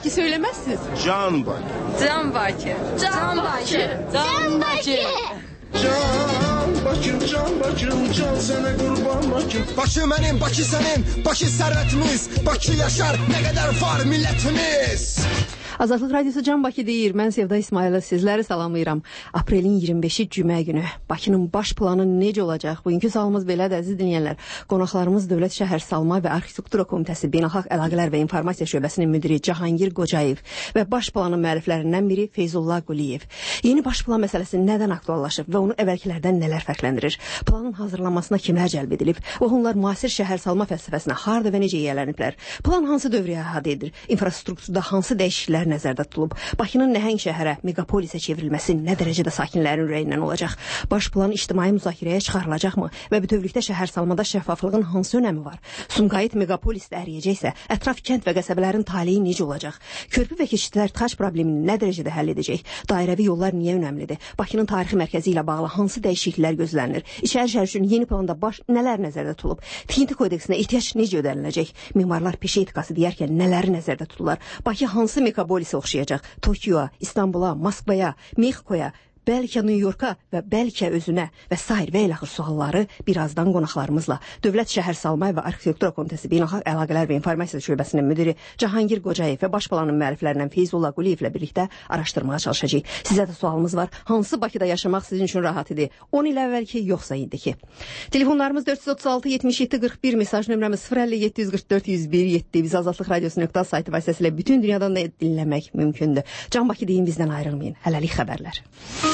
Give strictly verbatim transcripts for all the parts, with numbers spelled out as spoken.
Bakı söylemezsiniz. Can Bakı. Can Bakı. Can Bakı. Can Bakı. Can Bakım, can Bakım, can sana kurban Bakım. Bakı benim, Bakı senin, Bakı servetimiz. Bakı yaşar, ne kadar var milletimiz. Azadlıq Radiosu Can Bakı deyir. Mən Sevda İsmail'ə sizləri salamlayıram. Aprelin iyirmi beşi cümə günü Bakının baş planı necə olacaq? Bugünkü salımız belədir, əziz dinləyənlər. Qonaqlarımız Dövlət Şəhər Salma və Arxitektura Komitəsi Beynəlxalq Əlaqələr və İnformasiya Şöbəsinin müdiri Cahangir Qocayev və baş planın müəlliflərindən biri Feyzullah Quliyev. Yeni baş plan məsələsi nədən aktuallaşıb və onu əvvəlkilərdən nələr fərqləndirir? Planın hazırlanmasına kimlər cəlb edilib? Və onlar müasir şəhər salma fəlsəfəsinə harda və necə yiyələniblər? Plan hansı dövrəyə əhatə edir? İnfrastrukturda hansı dəyişikliklər nəzərdə tutulub? Bakının nəhəng şəhərə, megapolisə çevrilməsi nə dərəcədə sakinlərin ürəyindən olacaq? Baş plan ictimai müzakirəyə çıxarılacaqmı? Və bütövlükdə şəhər salmada şəffaflığın hansı önəmi var? Sumqayıt megapolisdə əriyəcəksə, ətraf kənd və qəsəbələrin taleyi necə olacaq? Körpü və keçidlər tıxac problemini nə dərəcədə həll edəcək? Dairəvi yollar niyə önəmlidir? Bakının tarixi mərkəzi ilə bağlı hansı dəyişikliklər gözlənilir? İçəri şəhər üçün yeni planda baş nələr nəzərdə tutulub? Tikinti kodeksinə ehtiyac necə ödəniləcək? Memarlar peşə etikası deyərkən nələri nəzərdə tuturlar? Bakı hansı megapolisə oxşayacaq? Tokyoya, İstanbula, Moskvaya, Mexikoya, bəlkə New Yorka və bəlkə özünə və sair və ilaxır sualları birazdan qonaqlarımızla Dövlət Şəhər Salma və Arxitektura Komitəsi Beynəlxalq Əlaqələr və İnformasiya Şöbəsinin müdiri Cahangir Qocayev və baş planın müəlliflərindən Feyzullah Quliyevlə birlikdə araşdırmağa çalışacağıq. Sizə də sualımız var. Hansı Bakıda yaşamaq sizin üçün rahat idi? on il əvvəlki, yoxsa indiki? Telefonlarımız dörd yüz otuz altı yetmiş yeddi qırx bir, mesaj nömrəmiz sıfır əlli yeddi yüz qırx dörd yüz bir yeddi. Biz Azadlıq Radiosu nöqtə saytı vasitəsilə bütün dünyadan da dinləmək mümkündür. Can Bakı deyin, bizdən ayrılmayın. Hələlik xəbərlər.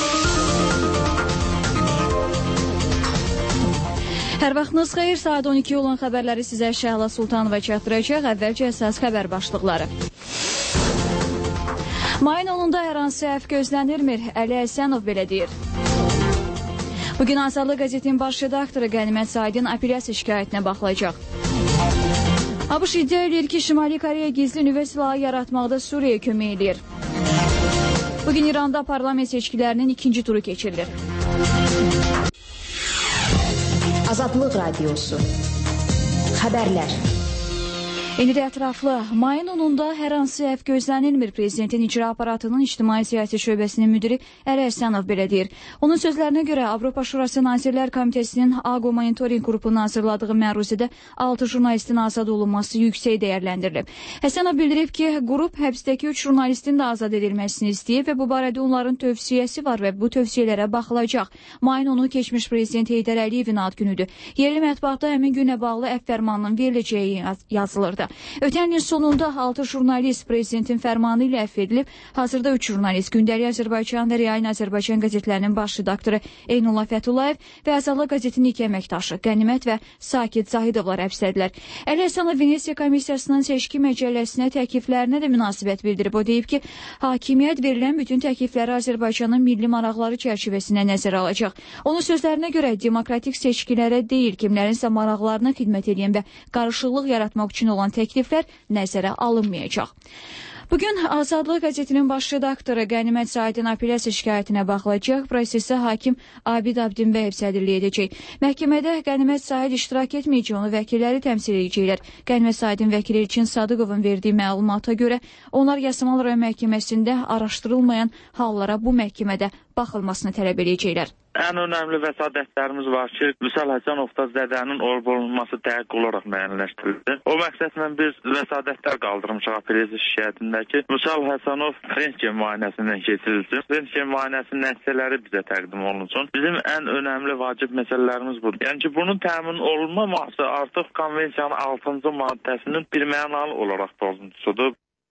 Hər vaxtınız xeyir, saat on iki olan xəbərləri sizə Şəhla Sultanova çatdıracaq. Əvvəlcə əsas xəbər başlıqları. Mayın onunda hər hansı səhv gözlənilmir, Əli Əsənov belə deyir. Bugün Azadlıq qəzetinin baş redaktoru Qənimət Saidin apellyasiya şikayətinə baxılacaq. ABŞ iddia edir ki, Şimali Koreya gizli nüvə silahı yaratmaqda Suriyaya kömək edir. Bugün İranda parlament seçkilərinin ikinci turu keçirilir. Azadlıq Radiosu. Xəbərlər. İndi də ətraflı. Mayın onunda hər hansı səhv gözlənilmir. Prezidentin icra aparatının İctimai Siyasi Şöbəsinin müdiri Əli Əsənov belə deyir. Onun sözlərinə görə Avropa Şurası Nazirlər Komitəsinin AQO monitoring qrupunun hazırladığı məruzədə altı jurnalistin azad olunması yüksək dəyərləndirilib. Əsənov bildirib ki, qrup həbsdəki üç jurnalistin də azad edilməsini istəyir və bu barədə onların tövsiyəsi var və bu tövsiyələrə baxılacaq. Mayın onu keçmiş prezident Heydər Əliyevin ad günüdür. Yerli mətbuatda həmin günə bağlı əfv fərmanının veriləcəyi yazılırdı. Ötən il sonunda altı jurnalist prezidentin fərmanı ilə əfv edilib. Hazırda üç jurnalist Gündəlik Azərbaycan və Realin Azərbaycan qəzetlərinin baş redaktoru Eynullah Fətullayev və Azadlıq qəzetinin iki əməkdaşı Qənimət və Sakit Zahidovlar həbsdədirlər. Əli Əsənov Venesiya Komissiyasının seçki məcəlləsinə təkliflərinə də münasibət bildirib. O deyib ki, hakimiyyət verilən bütün təklifləri Azərbaycanın milli maraqları çərçivəsində nəzərə alacaq. Onun sözlərinə görə demokratik seçkilərə deyil, kimlərinsə maraqlarına xidmət edən və qarışıqlıq yaratmaq üçün olan təkliflər nəzərə alınmayacaq. Bugün Azadlıq qəzetinin baş redaktoru Qənimət Saidin apellyasiya şikayətinə baxılacaq. Prosesə hakim Abid Abdinbəyev sədrlik edəcək. Məhkəmədə Qənimət Said iştirak etməyəcək, onu vəkilləri təmsil edəcəklər. Qənimət Saidin vəkili Elçin Sadıqovun verdiyi məlumata görə onlar Yasamal rayon məhkəməsində araşdırılmayan hallara bu məhkəmədə baxılmasını tələb edəcəklər. Ən önəmli vəsadətlərimiz var ki, Vüsal Həsənov-Dədənin olub-olunması dəqiq olaraq müəyyənləşdirildi. O məqsədlə biz vəsadətlər qaldırmışıq apellyasiya şikayətindəki. Vüsal Həsənov rentgen müayinəsindən keçirilsin. Rentgen müayinəsinin nəticələri bizə təqdim olunsun. Bizim ən önəmli vacib məsələlərimiz budur. Yəni ki, bunun təmin olunmaması artıq konvensiyanın altıncı maddəsinin birmənalı olaraq pozuntusudur.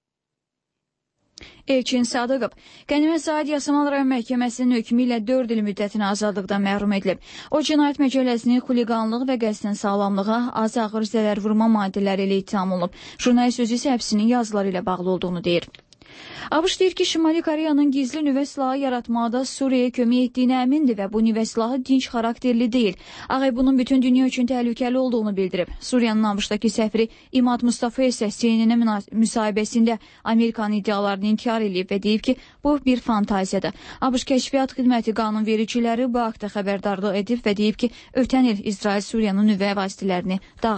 Elçin Sadıqov, Qənimət Said Yasamal rayon məhkəməsinin hökmü ilə dörd il müddətinə azadlıqdan məhrum edilib. O, cinayət məcəlləsinin xuliqanlıq və qəsdən sağlamlığa, az ağır zərər vurma maddələri ilə ittiham olunub. Jurnalist özü isə həbsinin yazıları ilə bağlı olduğunu deyir. ABŞ deyir ki, Şimali Koreyanın gizli nüvə silahı yaratmaqda Suriyaya kömək etdiyinə əmindir və bu nüvə silahı dinc xarakterli deyil. Ağ Ev bunun bütün dünya üçün təhlükəli olduğunu bildirib. Suriyanın ABŞ-dakı səfiri İmad Mustafa isə C N N-ə müsahibəsində Amerikanın iddialarını inkar edib və deyib ki, bu bir fantaziyadır. ABŞ Kəşfiyyat Xidməti qanunvericiləri bu haqda xəbərdarlıq edib və deyib ki, ötən il İsrail Suriyanın nüvə vasitələrini dağıdıb.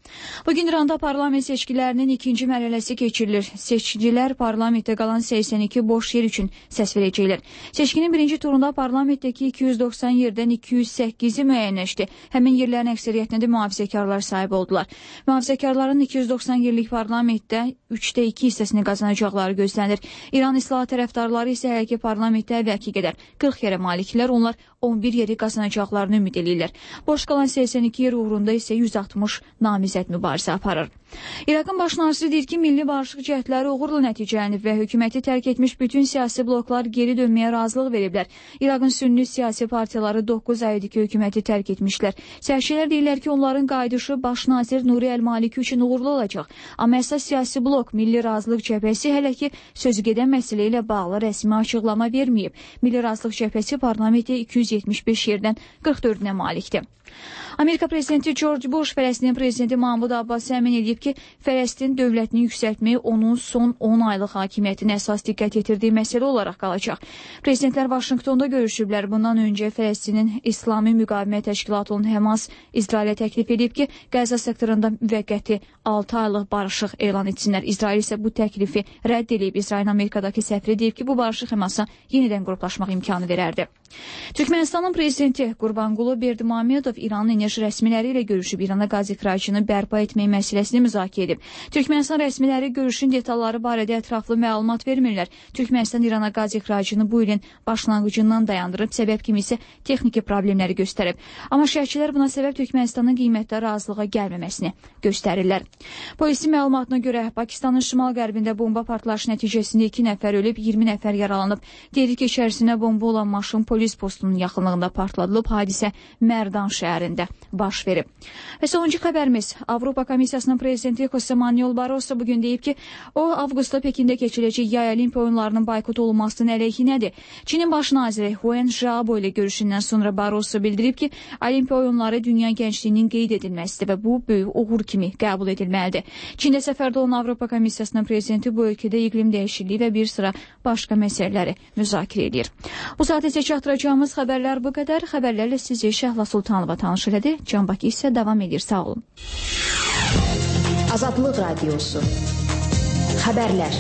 Bugün İranda parlament seçkilərinin ikinci mərhələsi keçirilir. Seçicilər parlamentdə qalan səksən iki boş yer üçün səs verəcəklər. Seçkinin birinci turunda parlamentdəki iki yüz doxsan yerdən iki yüz səkkizi müəyyənləşdi. Həmin yerlərin əksəriyyətində də mühafizəkarlar sahib oldular. Mühafizəkarların iki yüz doxsan yerlik parlamentdə üçdə iki hissəsini qazanacaqları gözlənilir. İran islahat tərəfdarları isə hələ ki parlamentdə əvvəlki qədər qırx yerə maliklər, onlar on bir yeri qazanacaqlarını ümid edirlər. Boş qalan səksən iki yer uğrunda isə yüz altmış namizəd mübarizə aparır. İraqın baş naziri deyir ki, milli barışıq cəhdləri uğurla nəticələnib və hökuməti tərk etmiş bütün siyasi bloklar geri dönməyə razılıq veriblər. İraqın sünni siyasi partiyaları doqquz ay idi ki, hökuməti tərk etmişlər. Sərhişilər deyirlər ki, onların qayıdışı baş nazir Nuri Əl-Maliki üçün uğurlu olacaq. Amma əsas siyasi blok Milli Razılıq Cəbhəsi hələ ki sözü gedən məsələ ilə bağlı rəsmi açıqlama verməyib. Milli Razılıq Cəbhəsi parlamentdə iki yüz yetmiş beş yerdən qırx dördünə malikdir. Amerika prezidenti George Bush Fələstin prezidenti Mahmud Abbası əmin edib ki, Fələstin dövlətini yüksəltməyi onun son on aylıq hakimiyyətinə əsas diqqət yetirdiyi məsələ olaraq qalacaq. Prezidentlər Vaşinqtonda görüşüblər. Bundan öncə Fələstinin İslami Müqavimət Təşkilatı olan Həmas İsrailə təklif edib ki, Qəzza sektorunda müvəqqəti altı aylıq barışıq elan etsinlər. İsrail isə bu təklifi rədd edib. İsrailin Amerikadakı səfiri deyib ki, bu barışıq Həmasa yenidən qruplaşmaq imkanı verərdi. Türkmenistanın prezidenti Qurbanqulu Berdimamedov İranın enerji rəsmiləri ilə görüşüb İrana qaz ixracını bərpa etmək məsələsini müzakirə edib. Türkmenistan rəsmiləri görüşün detalları barədə ətraflı məlumat vermirlər. Türkmenistan İrana qaz ixracını bu ilin başlanğıcından dayandırıb, səbəb kimi isə texniki problemləri göstərib. Amma şərhçilər buna səbəb Türkmenistanın qiymətdə razılığa gəlməməsini göstərirlər. Polisin məlumatına görə Pakistanın şimal-qərbində bomba partlayışı nəticəsində iki nəfər ölüb, iyirmi nəfər yaralanıb. Deyilir ki, içərisində bomba olan maşın polis postunun yaxınlığında partladılıb. Hadisə Mərdan şəhərində baş verib. Və sonuncu xəbərimiz, Avropa Komissiyasının prezidenti Jose Manuel Barroso bugün deyib ki, o avqustda Pekində keçiriləcək yay olimpiya oyunlarının boykot olunmasının əleyhinədir. Çinin baş naziri Wen Jiabo ilə görüşündən sonra Barroso bildirib ki, olimpiya oyunları dünya gəncliyinin qeyd edilməsidir və bu böyük uğur kimi qəbul edilməlidir. Çində səfərdə olan Avropa Komissiyasının prezidenti bu ölkədə iqlim dəyişikliyi və bir sıra başqa məsələləri müzakirə edir. Bu saat isə çatdıracağımız xəbərlər bu qədər. Xəbərlərlə sizi Şəhla Sultanova tanış elədi. Can Bakı isə davam edir. Sağ olun. Azadlıq Radiosu. Xəbərlər.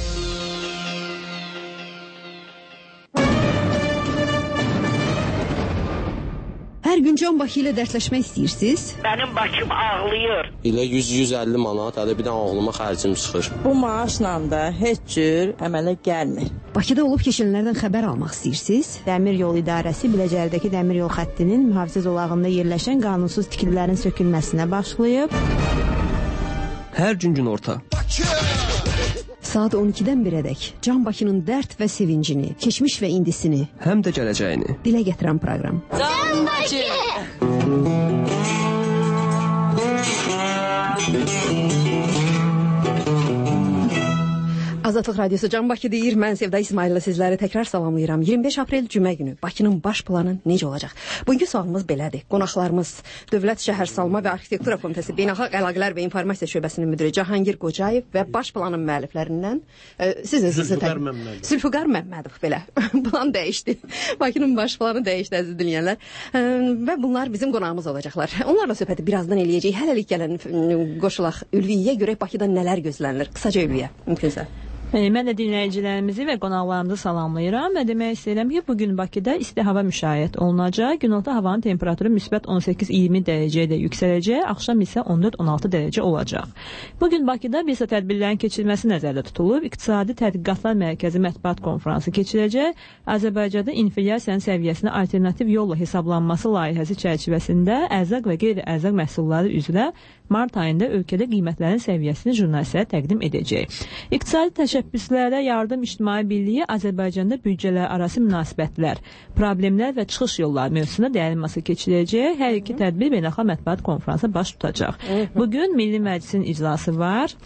Hər gün Can Bakı ilə dərsləşmək istəyirsiniz? Mənim başım ağrıyır. İlə yüz yüz əlli manat, hələ bir də oğluma xərcim çıxır. Bu maaşla da heç cür əmələ gəlmir. Bakıda olub keçənlərdən xəbər almaq istəyirsiniz? Dəmir yol idarəsi Biləcərdəki dəmir yol xəttinin mühafizə zolağında yerləşən qanunsuz tikililərin sökülməsinə başlayıb. Hər gün günorta. Saat on ikidən birədək Can Bakının dərd və sevincini, keçmiş və indisini, həm də gələcəyini dilə gətirən proqram. Can Bakı! Azadlıq Radiosu Can Bakı deyir. Mən Sevda İsmaillə sizləri təkrar salamlayıram. iyirmi beş aprel cümə günü Bakının baş planı necə olacaq? Bugünkü sualımız belədir. Qonaqlarımız Dövlət Şəhərsalma və Arxitektura Komitəsi Beynəlxalq Əlaqələr və İnformasiya Şöbəsinin müdiri Cahangir Qocayev və baş planın müəlliflərindən e, sizin Zülfüqar Məmmədov. Zülfüqar Məmmədov belə. Plan dəyişdi. Bakının baş planı dəyişdi əziz dinləyənlər. E, və bunlar bizim qonağımız olacaqlar. Onlarla söhbəti birazdan eləyəcəyik. Hələlik gələn qoşulaq Ülviyə görə Bakıda nələr gözlənilir? Qısaca Ülviyə, mümkünsə. Mən də dinləyicilərimizi və qonaqlarımızı salamlayıram və demək istəyirəm ki, bugün Bakıda isti hava müşayiət olunacaq. Günorta havanın temperaturu müsbət on səkkiz iyirmi dərəcəyə yüksələcək, axşam isə on dörd on altı dərəcə olacaq. Bugün Bakıda bir sıra tədbirlərin keçirilməsi nəzərdə tutulub. İqtisadi Tədqiqatlar Mərkəzi mətbuat konfransı keçiriləcək. Azərbaycanda inflyasiyanın səviyyəsinin alternativ yolla hesablanması layihəsi çərçivəsində ərzaq və qeyri-ərzaq məhsulları üzrə mart ayında ölkədə qiymətlərin səviyyəsini jurnalistlərə təqdim edəcək. İqtisadi təşəbbüslərə yardım ictimai birliyi Azərbaycanda büdcələr arası münasibətlər, problemlər və çıxış yolları mövzusunda dəyərlənməsi keçiriləcək. Hər iki tədbir beynəlxalq mətbuat konfransı baş tutacaq. Bugün Milli Məclisin iclası var.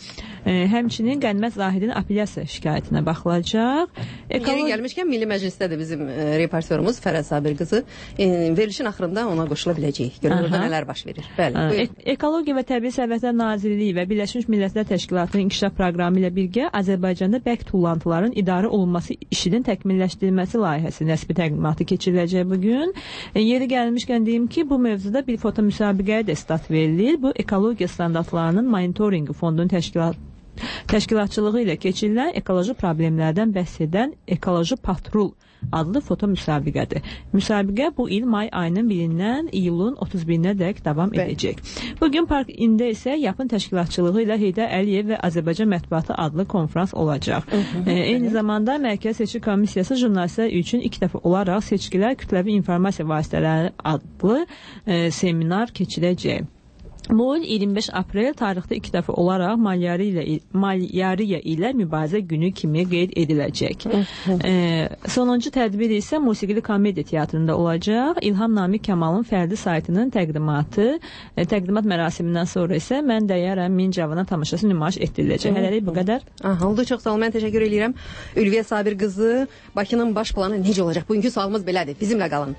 E, həmçinin Qənimət Zahidin apellyasiya şikayətinə baxılacaq. Ekolo... Yeri gəlmişkən Milli Məclisdədir bizim e, reportyorumuz Fərəz Sabir qızı. E, verilişin axırında ona qoşula biləcəyik. Görün orada nələr baş verir. Bəli. E Ekologiya və Təbii Sərvətlər Nazirliyi və Birləşmiş Millətlər Təşkilatının inkişaf proqramı ilə birgə Azərbaycanda bərk tullantıların idarə olunması işinin təkmilləşdirilməsi layihəsi nəsbi təqdimatı keçiriləcək bu gün. E, yeri gəlmişkən deyim ki, bu mövzuda bir foto müsabiqəyə də start verilir. Bu ekologiya standartlarının monitoringi fondunun təşkilat təşkilatçılığı ilə keçirilən ekoloji problemlərdən bəhs edən Ekoloji Patrul adlı foto müsabiqədir. Müsabiqə bu il may ayının birindən iyulun otuz birinə dək davam Bə. edəcək. Bugün Park İndə isə yapın təşkilatçılığı ilə Heydər Əliyev və Azərbaycan Mətbuatı adlı konfrans olacaq. Hı -hı. E, eyni zamanda Mərkəzi Seçki Komissiyası jurnalistlər üçün iki dəfə olaraq seçkilər kütləvi informasiya vasitələri adlı e, seminar keçirəcək. Bu il iyirmi beş aprel tarixdə iki dəfə olaraq Malyariya ilə, Malyariya ilə mübarizə günü kimi qeyd ediləcək. e, sonuncu tədbir isə musiqili komediya teatrında olacaq. İlham Namiq Kamalın fərdi saytının təqdimatı, e, təqdimat mərasimindən sonra isə Mən Dəyərəm min Cavana tamaşası nümayiş etdiriləcək. Hələlik bu qədər. Aha, oldu, çox sağ olun. Mən təşəkkür edirəm. Ülviyə Sabir qızı, Bakının baş planı necə olacaq? Bugünkü sualımız belədir. Bizimlə qalın.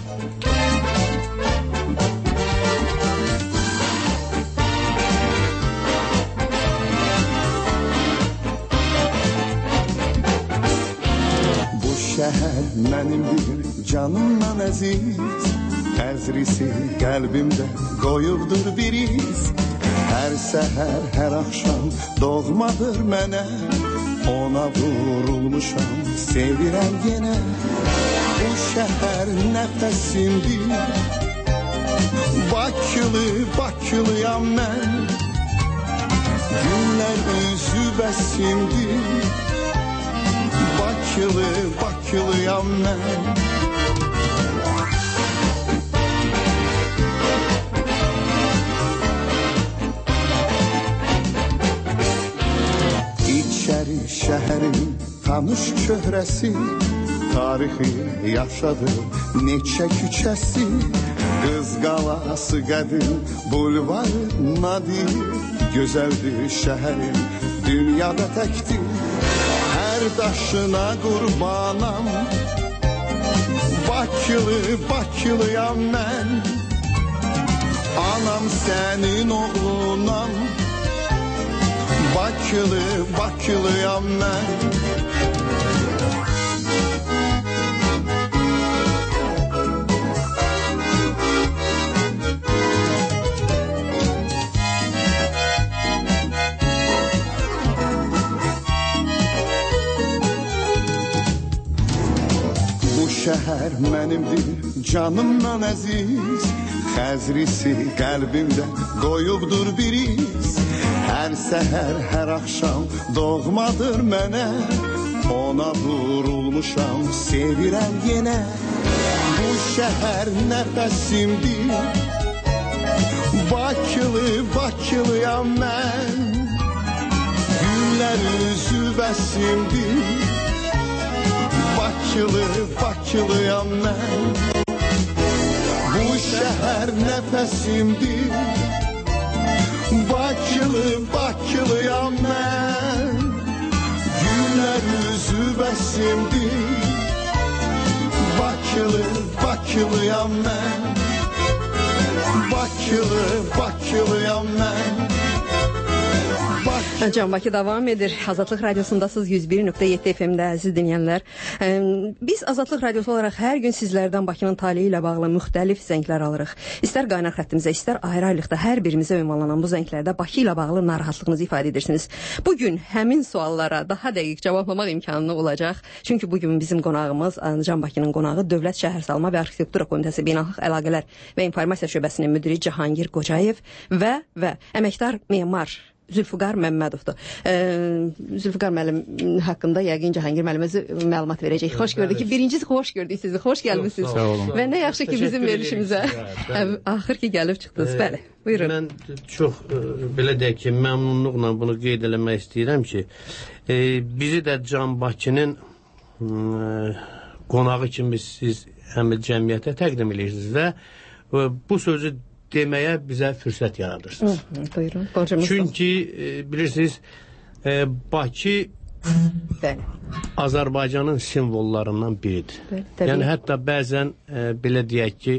Şəhər mənimdir, canımdan əziz, əzrisi qəlbimdə qoyubdur bir iz. Hər səhər, hər axşam doğmadır mənə, ona vurulmuşam, sevirəm yenə. Bu şəhər nəfəsimdir, Bakılı, Bakılıyam mən. Günlər üzü bəsimdir, Bakılı, Bakılıyam mən. İçəri şəhərin tanış çöhrəsi, tarixi yaşadı neçə küçəsi. Qız qalası qədim, bulvarı nadir, gözəldir şəhərin, dünyada təkdir. Hər daşına qurbanam, Bakılı, Bakılıyam mən. Anam sənin oğlunam, Bakılı, Bakılıyam mən. Şəhər mənimdir, canımdan əziz, xəzrisi qəlbimdə qoyubdur bir iz. Hər səhər, hər axşam doğmadır mənə, ona vurulmuşam, sevirəm yenə. Bu şəhər nəfəsimdir, Bakılı, Bakılıyam mən. Günlər üzü bəsimdir, Bakılı, Bakılıyam mən. Bu şəhər nəfəsimdir, Bakılı, Bakılıyam mən. Günlər üzü bəsimdir, Bakılı, Bakılıyam mən. Bakılı, Bakılıyam mən. Can Bakı davam edir. Azadlıq Radiosundasınız yüz bir nöqtə yeddi F M-də əziz dinləyənlər. Biz Azadlıq Radiosu olaraq hər gün sizlərdən Bakının taleyi ilə bağlı müxtəlif zənglər alırıq. İstər qaynar xəttimizə, istər ayrı-ayrılıqda hər birimizə ünvanlanan bu zənglərdə Bakı ilə bağlı narahatlığınızı ifadə edirsiniz. Bugün həmin suallara daha dəqiq cavablamaq imkanı olacaq. Çünki bugün bizim qonağımız, Can Bakının qonağı Dövlət Şəhərsalma və Arxitektura Komitəsi Beynəlxalq Əlaqələr və İnformasiya Şöbəsinin müdiri Cahangir Qocayev və və əməkdar memar Zülfüqar Məmmədovdur. E, Zülfüqar müəllim haqqında yəqin Cahangir müəllimə məlumat verəcək. Xoş gördük ki, birincisi xoş gördük sizi. Xoş gəlmisiniz. Və nə yaxşı ki, bizim verilişimizə axır ki, gəlib çıxdınız. Bəli, buyurun. Mən çox, belə deyək ki, məmnunluqla bunu qeyd eləmək istəyirəm ki, e, bizi də Can Bakının e, qonağı kimi siz həm cəmiyyətə təqdim edirsiniz və e, bu sözü deməyə bizə fürsət yaradırsınız. Hı, buyurun. Borcumuz Çünki e, bilirsiniz, E, Bakı Bəli. Azərbaycanın simvollarından biridir. Bəli, yəni hətta bəzən e, belə deyək ki,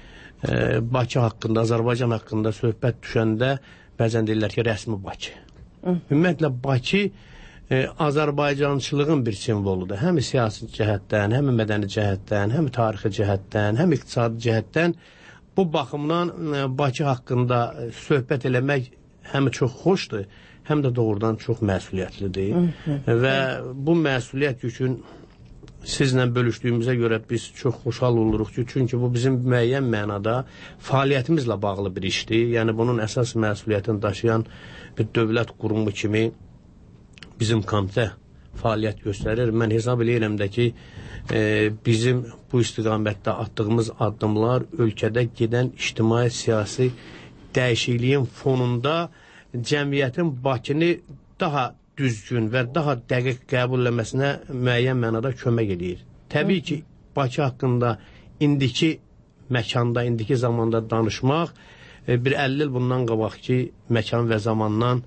e, Bakı haqqında, Azərbaycan haqqında söhbət düşəndə bəzən deyirlər ki, rəsmi Bakı. Hı. Ümumiyyətlə Bakı e, Azərbaycançılığın bir simvoludur. Həm siyasi cəhətdən, həm mədəni cəhətdən, həm tarixi cəhətdən, həm iqtisadi cəhətdən. Bu baxımdan e, Bakı haqqında söhbət eləmək həm çox xoşdur, həm də doğrudan çox məsuliyyətlidir. Hı -hı. Və bu məsuliyyət üçün sizlə bölüşdüyümüzə görə biz çox xoşhal oluruq ki, çünki bu bizim müəyyən mənada fəaliyyətimizlə bağlı bir işdir. Yəni bunun əsas məsuliyyətini daşıyan bir dövlət qurumu kimi bizim komitə fəaliyyət göstərir. Mən hesab edirəm də ki, e, bizim bu istiqamətdə atdığımız addımlar ölkədə gedən ictimai siyasi dəyişikliyin fonunda cəmiyyətin Bakını daha düzgün və daha dəqiq qəbul eləməsinə müəyyən mənada kömək edir. Təbii ki, Bakı haqqında indiki məkanda, indiki zamanda danışmaq bir əlli il bundan qabaqki məkan və zamandan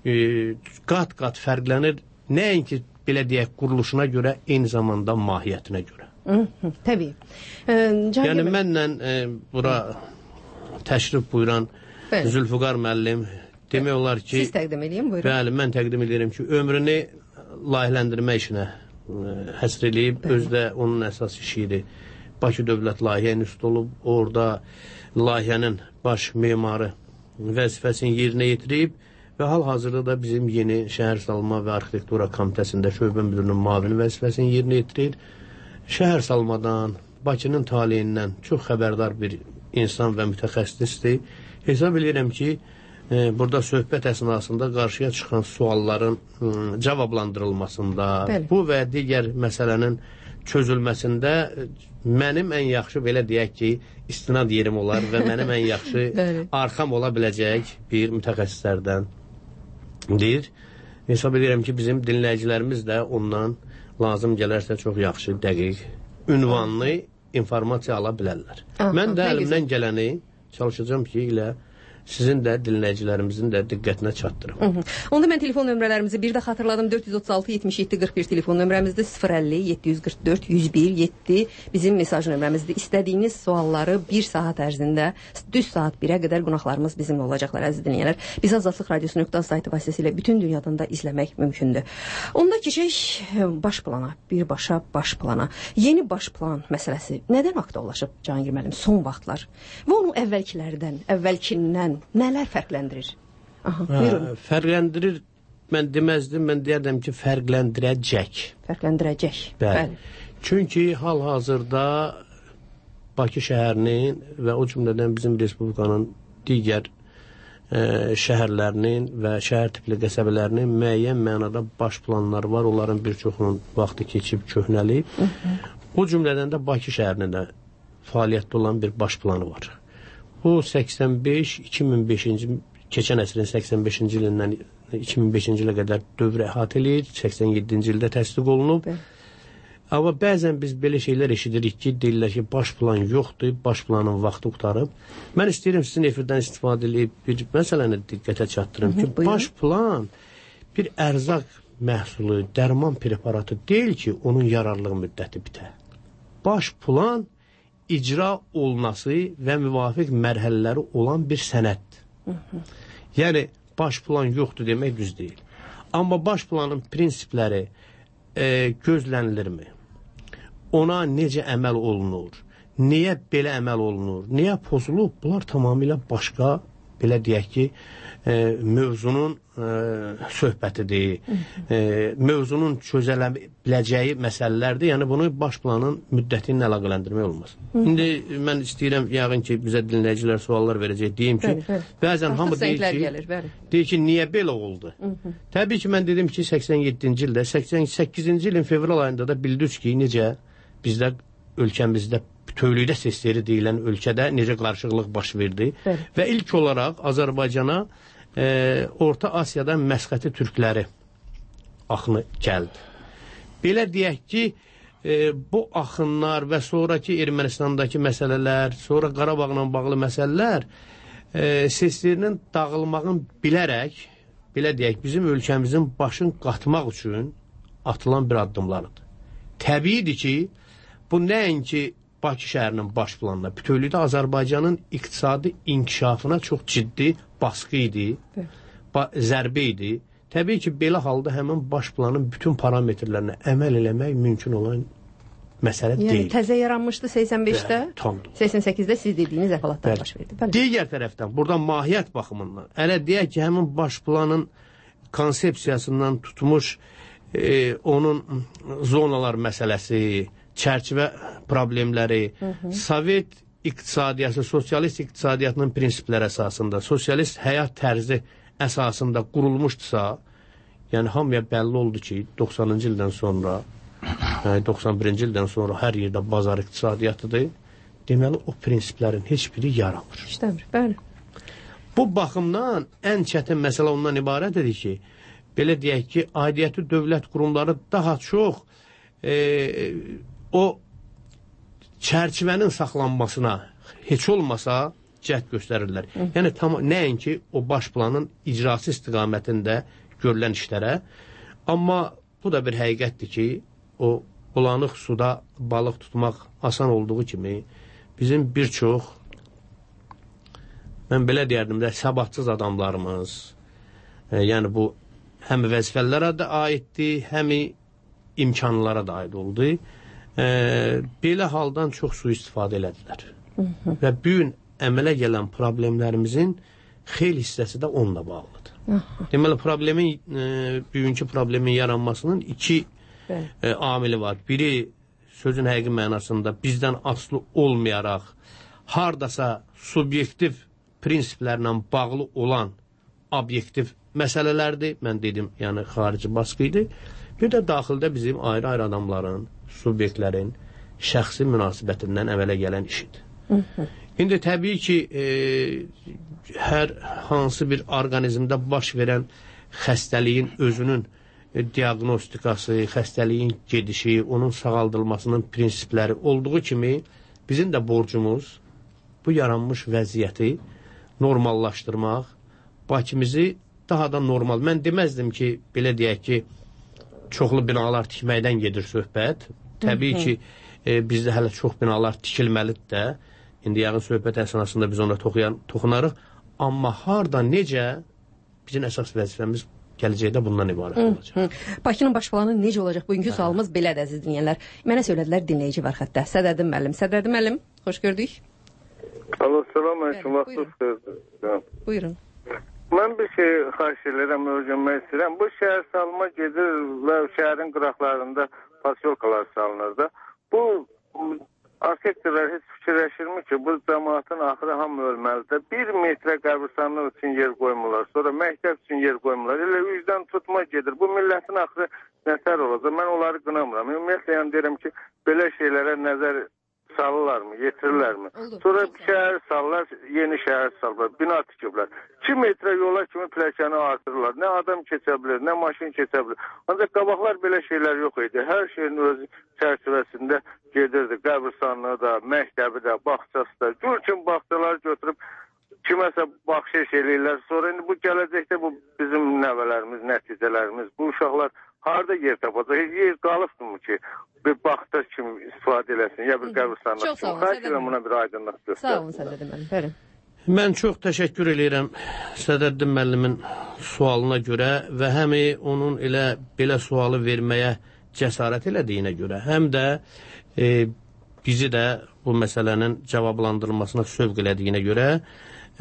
qat-qat e, fərqlənir. Nəinki belə deyək quruluşuna görə, eyni zamanda mahiyyətinə görə. Hı -hı, təbii. E, yəni mənlə e, bura təşrif buyuran Bəli. Zülfüqar müəllim demək olar ki... Siz təqdim edeyim, buyurun. Bəli, mən təqdim edirəm ki, ömrünü layihələndirmə işinə ə, həsr eləyib, özdə onun əsas işidir. Bakı Dövlət Layihə İnstitutu olub, orada layihənin baş memarı vəzifəsini yerinə yetirib və hal-hazırda da bizim yeni şəhər salma və arxitektura komitəsində şöbə müdürünün mavini vəzifəsini yerinə yetirir. Şəhər salmadan, Bakının taleyindən çox xəbərdar bir insan və mütəxəssisdir. Hesab edirəm ki, e, burada söhbət əsnasında qarşıya çıxan sualların e, cavablandırılmasında, Bəli. bu və digər məsələnin çözülməsində mənim ən yaxşı, belə deyək ki, istinad yerim olar və mənim ən yaxşı arxam ola biləcək bir mütəxəssislərdən deyir. Hesab edirəm ki, bizim dinləyicilərimiz də ondan lazım gələrsə çox yaxşı, dəqiq, ünvanlı informasiya ala bilərlər. Aha, mən də əlimdən güzel. gələni çalışacağım ki, ilə sizin də dinləyicilərimizin də diqqətinə çatdırım. Hı -hı. Onda mən telefon nömrələrimizi bir də xatırladım. dörd yüz otuz altı yetmiş yeddi qırx bir telefon nömrəmizdir. sıfır əlli yeddi yüz qırx dörd yüz bir yeddi bizim mesaj nömrəmizdir. İstədiyiniz sualları bir saat ərzində düz saat birə qədər qonaqlarımız bizimlə olacaqlar, əziz dinləyənlər. Biz Azadlıq Radiosu nöqtə saytı vasitəsilə bütün dünyadan da izləmək mümkündür. Onda keçək baş plana, birbaşa baş plana. Yeni baş plan məsələsi nədən aktuallaşıb Cahangir müəllim son vaxtlar? Və onu əvvəlkilərdən, əvvəlkindən nələr fərqləndirir? Aha, buyurun. Hə, fərqləndirir, mən deməzdim, mən deyərdim ki, fərqləndirəcək. Fərqləndirəcək, bəli. bəli. Çünki hal-hazırda Bakı şəhərinin və o cümlədən bizim Respublikanın digər e, şəhərlərinin və şəhər tipli qəsəbələrinin müəyyən mənada baş planları var. Onların bir çoxunun vaxtı keçib, köhnəlib. Hı -hı. O cümlədən də Bakı şəhərinin də fəaliyyətdə olan bir baş planı var. Bu səksən beş iki min beşinci keçən əsrin səksən beşinci ilindən iki min beşinci ilə qədər dövr əhatə eləyir. səksən yeddinci ildə təsdiq olunub. Bəli. Amma bəzən biz belə şeylər eşidirik ki, deyirlər ki, baş plan yoxdur, baş planın vaxtı qutarıb. Mən istəyirəm sizin efirdən istifadə edib bir məsələni diqqətə çatdırım ki, buyurun. Baş plan bir ərzaq məhsulu, dərman preparatı deyil ki, onun yararlıq müddəti bitər. Baş plan icra olunası və müvafiq mərhələləri olan bir sənəddir. Yəni, baş plan yoxdur demək düz deyil. Amma baş planın prinsipləri e, gözlənilirmi? Ona necə əməl olunur? Niyə belə əməl olunur? Niyə pozulub? Bunlar tamamilə başqa, belə deyək ki, e, mövzunun e, söhbətidir. E, mövzunun çözələ biləcəyi məsələlərdir. Yəni, bunu baş planın müddəti ilə əlaqələndirmək olmaz. Hı -hı. İndi mən istəyirəm, yəqin ki, bizə dinləyicilər suallar verəcək. Deyim ki, bəli, bəli. bəzən hamı deyir ki, gəlir, deyir ki, niyə belə oldu? Hı -hı. Təbii ki, mən dedim ki, səksən yeddinci ildə, səksən səkkizinci ilin fevral ayında da bildiniz ki, necə bizdə ölkəmizdə bütövlükdə sesleri deyilən ölkədə necə qarşılıqlıq baş verdi. Bəli. Və ilk olaraq Azərbaycana e, Orta Asiyadan məsqəti türkləri axını gəldi. Belə deyək ki, e, bu axınlar və sonraki Ermənistandakı məsələlər, sonra Qarabağla bağlı məsələlər e, seslerinin dağılmağın bilərək, belə deyək, bizim ölkəmizin başın qatmaq üçün atılan bir addımlarıdır. Təbiidir ki, bu nəinki Bakı şəhərinin baş planına, bütövlükdə Azərbaycanın iqtisadi inkişafına çox ciddi baskı idi, zərbə idi. Təbii ki, belə halda həmin baş planın bütün parametrlərinə əməl eləmək mümkün olan məsələ yəni, deyil. Yəni təzə yaranmışdı səksən beşdə, səksən səkizdə siz dediyiniz əhvalatlar baş verdi. Bəli. Digər tərəfdən, burada mahiyyət baxımından, elə deyək ki, həmin baş planın konsepsiyasından tutmuş e, onun zonalar məsələsi, çərçivə problemləri, hı -hı. Sovet iqtisadiyyatı, sosialist iqtisadiyyatının prinsipləri əsasında, sosialist həyat tərzi əsasında qurulmuşdursa, yəni hamıya bəlli oldu ki, doxsanıncı ildən sonra, yəni doxsan birinci ildən sonra hər yerdə bazar iqtisadiyyatıdır. Deməli, o prinsiplərin heç biri yaramır. İşləmir, bəli. Bu baxımdan ən çətin məsələ ondan ibarət edir ki, belə deyək ki, aidiyyəti dövlət qurumları daha çox e, o çərçivənin saxlanmasına heç olmasa cəhd göstərirlər. Hı. Yəni, nəinki o baş planın icrası istiqamətində görülən işlərə, amma bu da bir həqiqətdir ki, o bulanıq suda balıq tutmaq asan olduğu kimi, bizim bir çox, mən belə deyərdim də, səbatsız adamlarımız, e, yəni bu həm vəzifələrə də aiddir, həm imkanlara da aid oldu. E, belə haldan çox sui-istifadə elədilər. Hı -hı. Və bu gün əmələ gələn problemlərimizin xeyli hissəsi də onunla bağlıdır. Hı -hı. Deməli, problemin, e, bugünkü problemin yaranmasının iki e, amili var. Biri, sözün həqiqi mənasında bizdən aslı olmayaraq, hardasa subyektiv prinsiplərlə bağlı olan obyektiv məsələlərdir. Mən dedim, yəni xarici baskı idi. Bir də daxildə bizim ayrı-ayrı adamların, subyektlərin şəxsi münasibətindən əmələ gələn işidir. Hı -hı. İndi təbii ki, e, hər hansı bir orqanizmdə baş verən xəstəliyin özünün e, diaqnostikası, xəstəliyin gedişi, onun sağaldılmasının prinsipləri olduğu kimi bizim də borcumuz bu yaranmış vəziyyəti normallaşdırmaq, Bakımızı daha da normal. Mən deməzdim ki, belə deyək ki, çoxlu binalar tikməkdən gedir söhbət. Təbii Hı -hı. ki, e, bizdə hələ çox binalar tikilməlidir də. İndi yağın söhbət əsnasında biz ona toxuyan, toxunarıq. Amma harda, necə bizim əsas vəzifəmiz gələcəkdə bundan ibarət olacaq. Hı -hı. Bakının baş planı necə olacaq? Bugünkü sualımız belədir, əziz dinləyənlər. Mənə söylədilər, dinləyici var xəttə. Sədəddin müəllim. Sədəddin müəllim, xoş gördük. Alo, salam əleykum. Vaxtınız xeyir. Buyurun. Mən bir şey xahiş edirəm, öyrənmək istəyirəm. Bu şəhər salma gedir və şəhərin qıraqlarında pasyolkalar salınır da. Bu arxitektorlar heç fikirləşirmi ki, bu cəmaatın axırı hamı ölməlidir. Bir metrə qəbirstanlıq üçün yer qoymurlar, sonra məktəb üçün yer qoymurlar. Elə üzdən tutma gedir. Bu millətin axırı nətər olacaq? Mən onları qınamıram. Ümumiyyətlə, yəni deyirəm ki, belə şeylərə nəzər salırlarmı, yetirirlərmi? Sonra şəhər salırlar, yeni şəhər salırlar, bina tikiblər. iki metrə yola kimi pilləkəni artırırlar. Nə adam keçə bilir, nə maşın keçə bilir. Ancaq qabaqlar belə şeylər yox idi. Hər şeyin öz çərçivəsində gedirdi. Qəbirstanlığı da, məktəbi də, bağçası da. Gür kimi bağçaları götürüb kiməsə baxşiş eləyirlər. Sonra indi bu gələcəkdə bu bizim nəvələrimiz, nəticələrimiz, bu uşaqlar harada yer tapacaq? Yer qalıbdırmı ki, bir baxta kimi istifadə eləsin, ya bir qəbirstanlıq kimi. Xahiş edirəm buna bir aydınlıq göstər. Sağ olun, Sədəddin müəllim. Verin. Mən çox təşəkkür edirəm Sədəddin müəllimin sualına görə və həm onun elə belə sualı verməyə cəsarət elədiyinə görə, həm də e, bizi də bu məsələnin cavablandırılmasına sövq elədiyinə görə e,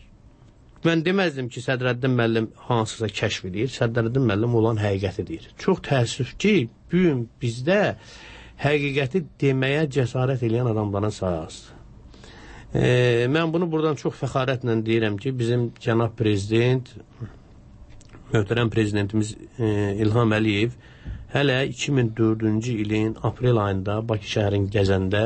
mən deməzdim ki, Sədəddin müəllim hansısa kəşf edir. Sədəddin müəllim olan həqiqəti deyir. Çox təəssüf ki, bugün bizdə həqiqəti deməyə cəsarət edən adamların sayı azdır. E, mən bunu buradan çox fəxarətlə deyirəm ki, bizim cənab prezident, möhtərəm prezidentimiz e, İlham Əliyev hələ iki min dördüncü ilin aprel ayında Bakı şəhərin gəzəndə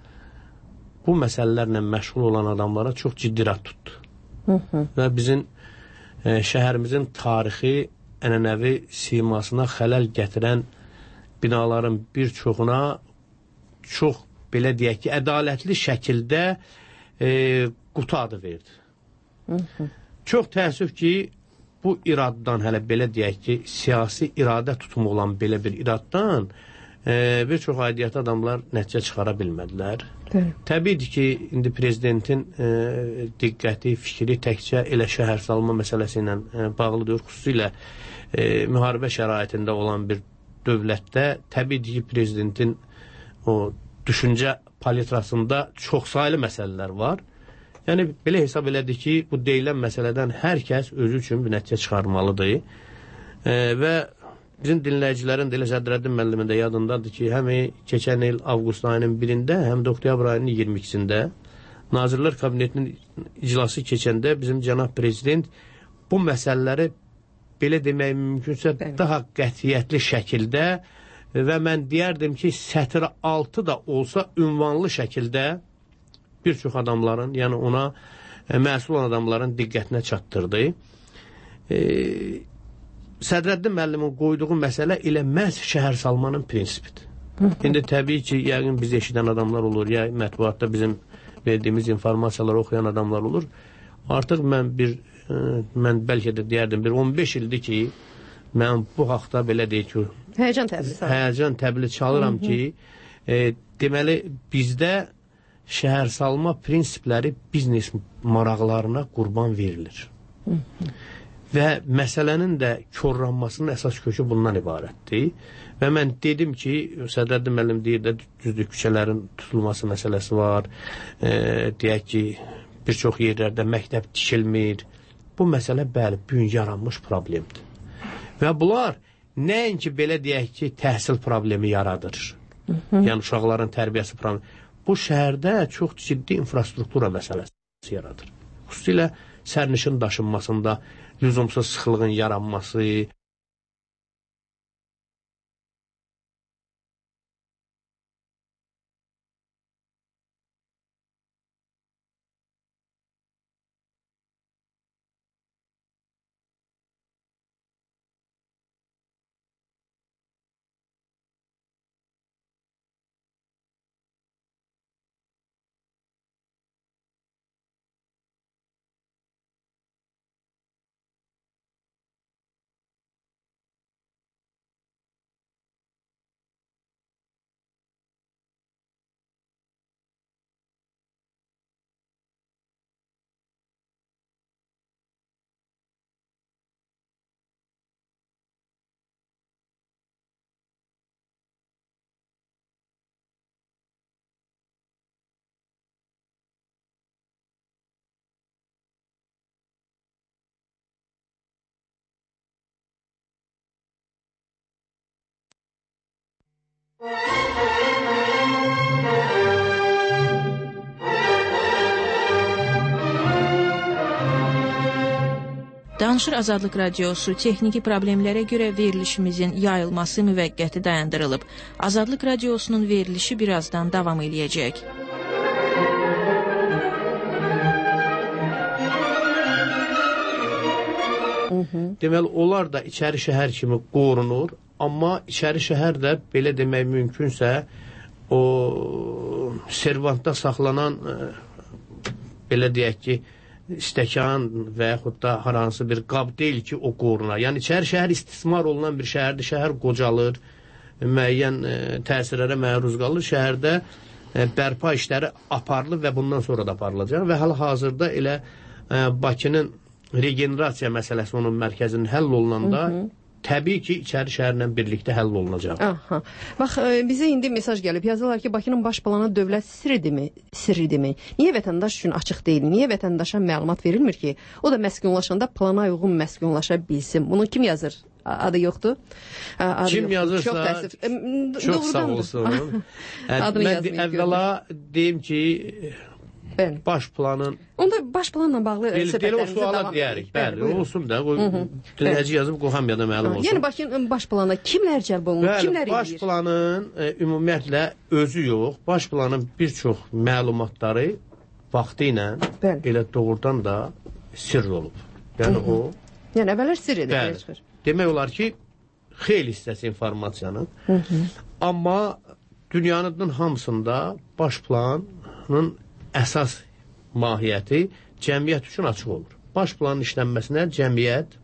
bu məsələlərlə məşğul olan adamlara çox ciddi rad tutdu. Hı -hı. Və bizim e, şəhərimizin tarixi, ənənəvi simasına xələl gətirən binaların bir çoxuna çox, belə deyək ki, ədalətli şəkildə e, qutu adı verdi. Hı -hı. Çox təəssüf ki, bu iraddan, hələ belə deyək ki, siyasi iradə tutumu olan belə bir iraddan e, bir çox aidiyyatı adamlar nəticə çıxara bilmədilər. Hı. Təbiidir ki, indi prezidentin e, diqqəti, fikri təkcə elə şəhər salma məsələsi ilə e, bağlıdır. Xüsusilə e, müharibə şəraitində olan bir dövlətdə təbiidir ki, prezidentin o düşüncə palitrasında çoxsaylı məsələlər var. Yəni, belə hesab elədik ki, bu deyilən məsələdən hər kəs özü üçün bir nəticə çıxarmalıdır. E, və bizim dinləyicilərin də elə Sədrəddin müəllimin də yadındadır ki, həm keçən il avqust ayının birində, həm də oktyabr ayının iyirmi ikisində Nazirlər Kabinetinin iclası keçəndə bizim cənab prezident bu məsələləri belə demək mümkünsə daha qətiyyətli şəkildə və mən deyərdim ki, sətr altı da olsa ünvanlı şəkildə bir çox adamların, yəni ona e, məsul olan adamların diqqətinə çatdırdı. E, Sədrəddin müəllimin qoyduğu məsələ elə məhz şəhər salmanın prinsipidir. İndi təbii ki, yəqin biz eşidən adamlar olur, ya mətbuatda bizim verdiyimiz informasiyalar oxuyan adamlar olur. Artıq mən bir, e, mən bəlkə də deyərdim, bir on beş ildir ki, mən bu haqda belə deyək ki, həyəcan təbili çalıram, həyəcan təbili çalıram ki, e, deməli, bizdə şəhər salma prinsipləri biznes maraqlarına qurban verilir. Hı -hı. Və məsələnin də korlanmasının əsas kökü bundan ibarətdir. Və mən dedim ki, Sədrəddin müəllim deyir də, düzdür, küçələrin tutulması məsələsi var. E, deyək ki, bir çox yerlərdə məktəb tikilmir. Bu məsələ, bəli, bugün yaranmış problemdir. Və bunlar nəinki belə deyək ki, təhsil problemi yaradır. Hı -hı. Yəni, uşaqların tərbiyəsi problemi. Bu şəhərdə çox ciddi infrastruktura məsələsi yaradır. Xüsusilə sərnişin daşınmasında lüzumsuz sıxlığın yaranması, Danışır Azadlıq Radiosu. Texniki problemlərə görə verilişimizin yayılması müvəqqəti dayandırılıb. Azadlıq Radiosunun verilişi birazdan davam eləyəcək. Deməli, onlar da içəri şəhər kimi qorunur, amma içəri şəhər də belə demək mümkünsə o servantda saxlanan e, belə deyək ki, stəkan və yaxud da haransı bir qab deyil ki, o qoruna. Yəni, içəri şəhər istismar olunan bir şəhərdir. Şəhər qocalır, müəyyən e, təsirlərə məruz qalır. Şəhərdə e, bərpa işləri aparılır və bundan sonra da aparılacaq. Və hal-hazırda elə e, Bakının regenerasiya məsələsi onun mərkəzinin həll olunanda, hı -hı, təbii ki, içəri şəhərlə birlikdə həll olunacaq. Aha. Bax, e, bizə indi mesaj gəlib. Yazırlar ki, Bakının baş planı dövlət sirridirmi? Sirridirmi? Niyə vətəndaş üçün açıq deyil? Niyə vətəndaşa məlumat verilmir ki, o da məskunlaşanda plana uyğun məskunlaşa bilsin? Bunu kim yazır? Adı yoxdur. Adı kim yoxdur. yazırsa çox, təəssüf. çox sağ olsun. Mən əvvəla deyim ki, bəli, baş planın... Onda baş planla bağlı söhbətlərimizə davam edirik. Bəli, olsun da, dinləyici yazıb qohamiyada məlum olsun. Yəni, Bakının baş planına kimlər cəlb olunur, kimlər eləyir? Baş planın e, ümumiyyətlə özü yox, baş planın bir çox məlumatları vaxtı ilə elə doğrudan da sirr olub. Yəni, Hı -hı. o... Yəni, əvvələr sirr edir. Demək olar ki, xeyli hissəsi informasiyanın. Hı -hı. Amma dünyanın hamısında baş planın əsas mahiyyəti cəmiyyət üçün açıq olur. Baş planın işlənməsinə cəmiyyət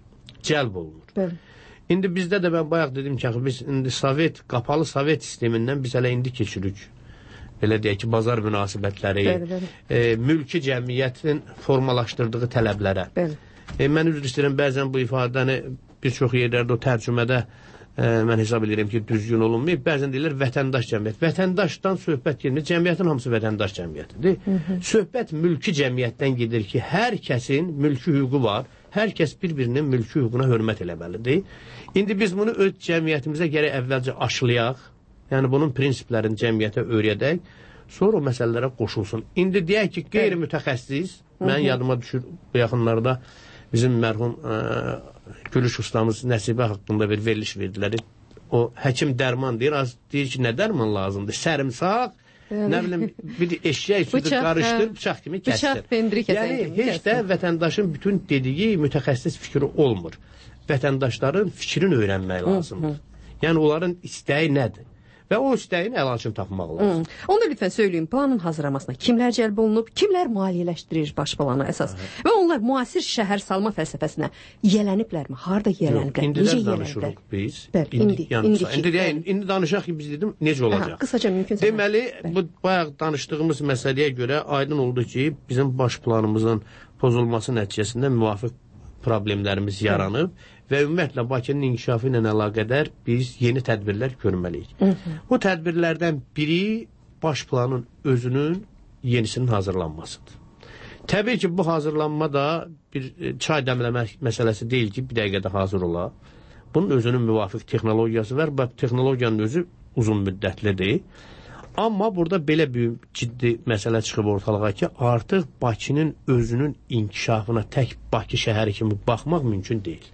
cəlb olunur. Bəli. İndi bizdə də mən bayaq dedim ki, biz indi Sovet, qapalı Sovet sistemindən biz hələ indi keçirik. Belə deyək ki, bazar münasibətləri, bəli, bəli. E, mülki cəmiyyətin formalaşdırdığı tələblərə. Bəli. E, mən üzr istəyirəm, bəzən bu ifadəni bir çox yerlərdə o tərcümədə e, mən hesab edirəm ki, düzgün olunmayıb. Bəzən deyirlər vətəndaş cəmiyyət. Vətəndaşdan söhbət gelmir. Cəmiyyətin hamısı vətəndaş cəmiyyətidir. Hı -hı. Söhbət mülki cəmiyyətdən gedir ki, hər kəsin mülki hüququ var. Hər kəs bir-birinin mülki hüququna hörmət eləməlidir. İndi biz bunu öz cəmiyyətimizə gərək əvvəlcə aşılayaq. Yəni bunun prinsiplərini cəmiyyətə öyrədək. Sonra o məsələlərə qoşulsun. İndi deyək ki, qeyri-mütəxəssis, mən yadıma düşür bu yaxınlarda bizim mərhum ə, Gülüş ustamız Nəsibə haqqında bir veriliş verdilər. O həkim dərman deyir, az deyir ki, nə dərman lazımdır? Sərimsaq, yəni, nə bilim, bir eşyək sütü qarışdır, bıçaq kimi kəsdir. Yəni, heç də vətəndaşın bütün dediyi mütəxəssis fikri olmur. Vətəndaşların fikrini öyrənmək lazımdır. Yəni, onların istəyi nədir? Və o istəyin əlacını tapmaq lazım. Onu da lütfən söyləyin, planın hazırlamasına kimlər cəlb olunub, kimlər maliyyələşdirir baş planı əsas? Aha. Və onlar müasir şəhər salma fəlsəfəsinə yələniblərmi? Harada yələniblər? Necə danışırıq biz? Bəli, indi, indi, indi, deyək, indi danışaq ki, biz dedim, necə olacaq? Aha, qısaca mümkün. Deməli, bu bayaq danışdığımız məsələyə görə aydın oldu ki, bizim baş planımızın pozulması nəticəsində müvafiq problemlərimiz yaranıb və ümumiyyətlə Bakının inkişafı ilə əlaqədar biz yeni tədbirlər görməliyik. Hı -hı. Bu tədbirlərdən biri baş planın özünün yenisinin hazırlanmasıdır. Təbii ki, bu hazırlanma da bir çay dəmləmə məsələsi deyil ki, bir dəqiqədə hazır ola. Bunun özünün müvafiq texnologiyası var və texnologiyanın özü uzun müddətlidir. Amma burada belə bir ciddi məsələ çıxıb ortalığa ki, artıq Bakının özünün inkişafına tək Bakı şəhəri kimi baxmaq mümkün deyil.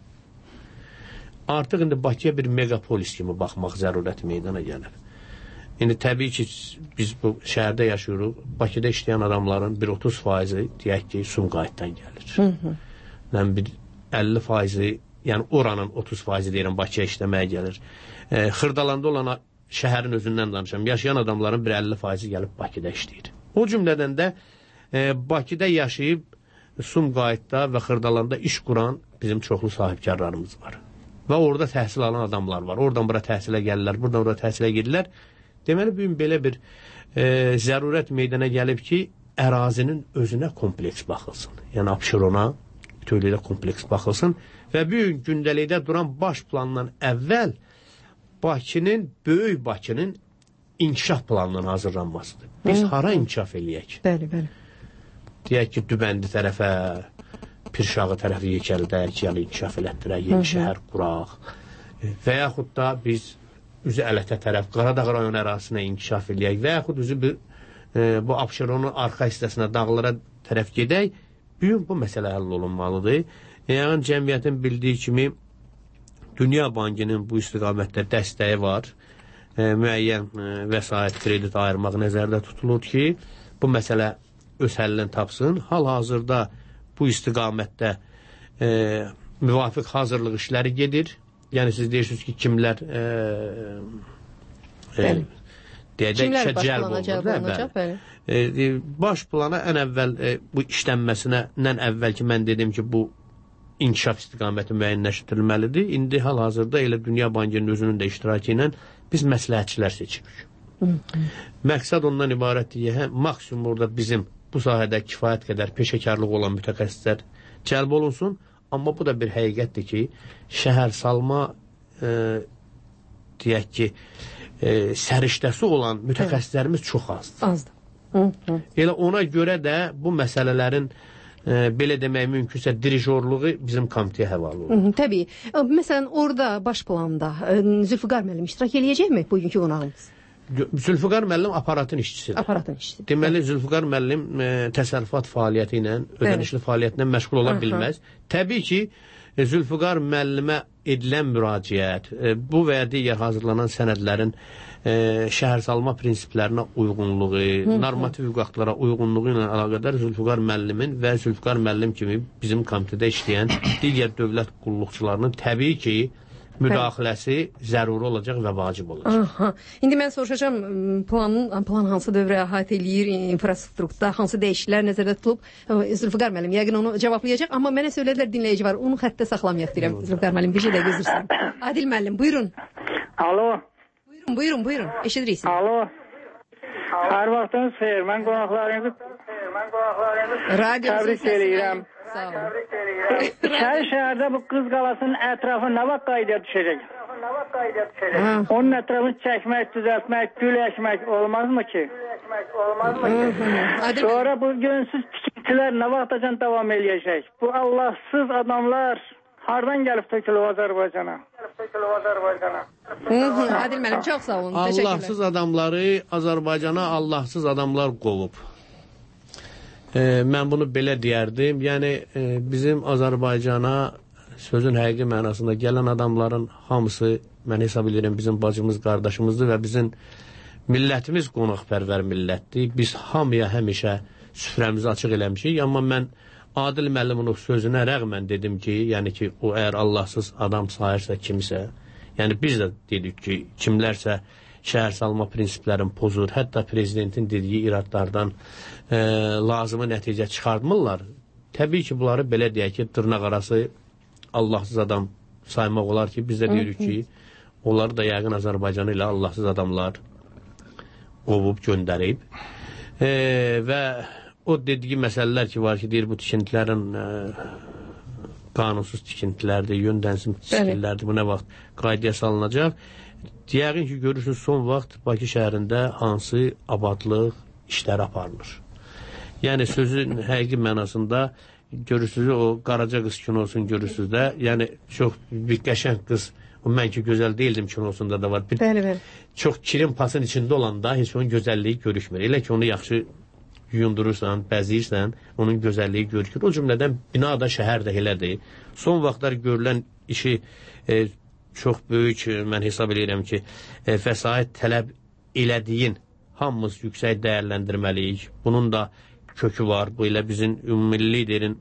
Artıq indi Bakıya bir megapolis kimi baxmaq zərurəti meydana gəlir. İndi təbii ki, biz bu şəhərdə yaşayırıq. Bakıda işləyən adamların bir otuz faizi deyək ki, Sumqayıtdan gəlir. Hı -hı. Yəni bir əlli faizi, yəni oranın otuz faizi deyirəm, Bakıya işləməyə gəlir. E, Xırdalanda olan şəhərin özündən danışam. Yaşayan adamların bir əlli faizi gəlib Bakıda işləyir. O cümlədən də e, Bakıda yaşayıb Sumqayıtda və Xırdalanda iş quran bizim çoxlu sahibkarlarımız var. Və orada təhsil alan adamlar var. Oradan bura təhsilə gəlirlər, buradan bura təhsilə gedirlər. Deməli, bugün belə bir e, zərurət meydana gəlib ki, ərazinin özünə kompleks baxılsın. Yəni, Abşerona bütövlükdə kompleks baxılsın və bugün gündəlikdə duran baş plandan əvvəl Bakının, böyük Bakının inkişaf planının hazırlanmasıdır. Biz hara inkişaf eləyək? Bəli, bəli. Deyək ki, Dübəndi tərəfə, Pirşağı tərəfi Yekəldək, yəni inkişaf elətdirək, yeni şəhər quraq və yaxud da biz üzü Ələtə tərəf, Qaradağ rayon ərazisinə inkişaf eləyək və yaxud üzü bir, e, bu Abşeronun arxa hissəsinə, dağlara tərəf gedək. Bugün bu məsələ həll olunmalıdır. Yəni, cəmiyyətin bildiyi kimi Dünya Bankının bu istiqamətdə dəstəyi var. E, müəyyən e, vəsait, kredit ayırmaq nəzərdə tutulur ki, bu məsələ öz həllini tapsın. Hal-hazırda bu istiqamətdə e, müvafiq hazırlıq işləri gedir. Yəni siz deyirsiniz ki, kimlər e, e, deyəcək işə cəlb olunur. E, baş plana ən əvvəl e, bu işlənməsinə əvvəl ki, mən dedim ki, bu inkişaf istiqaməti müəyyənləşdirilməlidir. İndi hal-hazırda elə Dünya Bankının özünün də iştirakı ilə biz məsləhətçilər seçirik. Hı -hı. Məqsəd ondan ibarətdir ki, hə, maksimum orada bizim bu sahədə kifayət qədər peşəkarlıq olan mütəxəssislər cəlb olunsun. Amma bu da bir həqiqətdir ki, şəhər salma e, deyək ki, e, səriştəsi olan mütəxəssislərimiz çox azdır. Azdır. Hı -hı. Elə ona görə də bu məsələlərin e, belə demək mümkünsə dirijorluğu bizim komitəyə həvalə olur. Hı -hı, təbii. Məsələn, orada baş planda e, Zülfüqar müəllim iştirak eləyəcəkmi bugünkü qonağımız? Zülfüqar müəllim aparatın işçisidir. Aparatın işçisidir. Deməli, Zülfüqar müəllim e, təsərrüfat fəaliyyəti ilə, ödənişli evet. fəaliyyətlə məşğul ola Aha. bilməz. Təbii ki, e, Zülfüqar müəllimə edilən müraciət, e, bu və ya digər hazırlanan sənədlərin e, şəhərsalma prinsiplərinə uyğunluğu, Hı -hı. normativ hüquqlara uyğunluğu ilə əlaqədar Zülfüqar müəllimin və Zülfüqar müəllim kimi bizim komitədə işləyən digər dövlət qulluqçularının təbii ki, müdaxiləsi zəruri olacaq və vacib olacaq. Aha. İndi mən soruşacağam, planın, plan hansı dövrə əhatə eləyir, infrastrukturda hansı dəyişikliklər nəzərdə tutulub? Zülfüqar müəllim yəqin onu cavablayacaq, amma mənə söylədilər dinləyici var, onu xəttə saxlamayaq deyirəm. Zülfüqar müəllim, bir şey də gözləyirsən. Adil müəllim, buyurun. Alo. Buyurun, buyurun, buyurun. Eşidirik. Alo. Hər vaxtınız xeyir. Mən qonaqlarınızı təbrik edirəm. Sağ olun. Şəhər şəhərdə bu Qız Qalasının ətrafı nə vaxt qaydaya düşəcək? Onun ətrafını çəkmək, düzəltmək, gül əkmək olmazmı ki? Sonra bu gönsüz tikintilər nə vaxtacan davam eləyəcək? Bu Allahsız adamlar hardan gəlib tökülüb Azərbaycana? Adil müəllim, çox sağ olun. Allahsız adamları Azərbaycana Allahsız adamlar qovub. E, mən bunu belə deyərdim. Yəni e, bizim Azərbaycana sözün həqiqi mənasında gələn adamların hamısı mən hesab edirəm bizim bacımız, qardaşımızdır və bizim millətimiz qonaqpərvər millətdir. Biz hamıya həmişə süfrəmizi açıq eləmişik. Amma mən Adil müəllimin o sözünə rəğmən dedim ki, yəni ki, o əgər Allahsız adam sayırsa kimsə, yəni biz də dedik ki, kimlərsə şəhər salma prinsiplərin pozur, hətta prezidentin dediyi iradlardan e, lazımı nəticə çıxartmırlar. Təbii ki, bunları belə deyək ki, dırnaq arası Allahsız adam saymaq olar ki, biz də deyirik ki, onlar da yəqin Azərbaycanı ilə Allahsız adamlar qovub, göndərib. E, və o dediyi məsələlər ki, var ki, deyir, bu tikintilərin e, qanunsuz tikintilərdir, yöndənsim tikintilərdir, bu nə vaxt qaydaya salınacaq. Yəqin ki, görürsünüz, son vaxt Bakı şəhərində hansı abadlıq işləri aparılır. Yəni, sözün həqiqi mənasında görürsünüz, o Qaraca qız kinosun görürsünüz də, yəni, çox bir qəşəng qız, o mən ki, gözəl deyildim kinosunda da var. Bir, bəli, bəli. Çox kirin pasın içində olanda heç onun gözəlliyi görüşmür. Elə ki, onu yaxşı yuyundurursan, bəziyirsən, onun gözəlliyi görükür. O cümlədən bina da, şəhər də elədir. Son vaxtlar görülən işi e, çox böyük, mən hesab edirəm ki, e, vəsait tələb elədiyin hamımız yüksək dəyərləndirməliyik. Bunun da kökü var. Bu ilə bizim ümumi liderin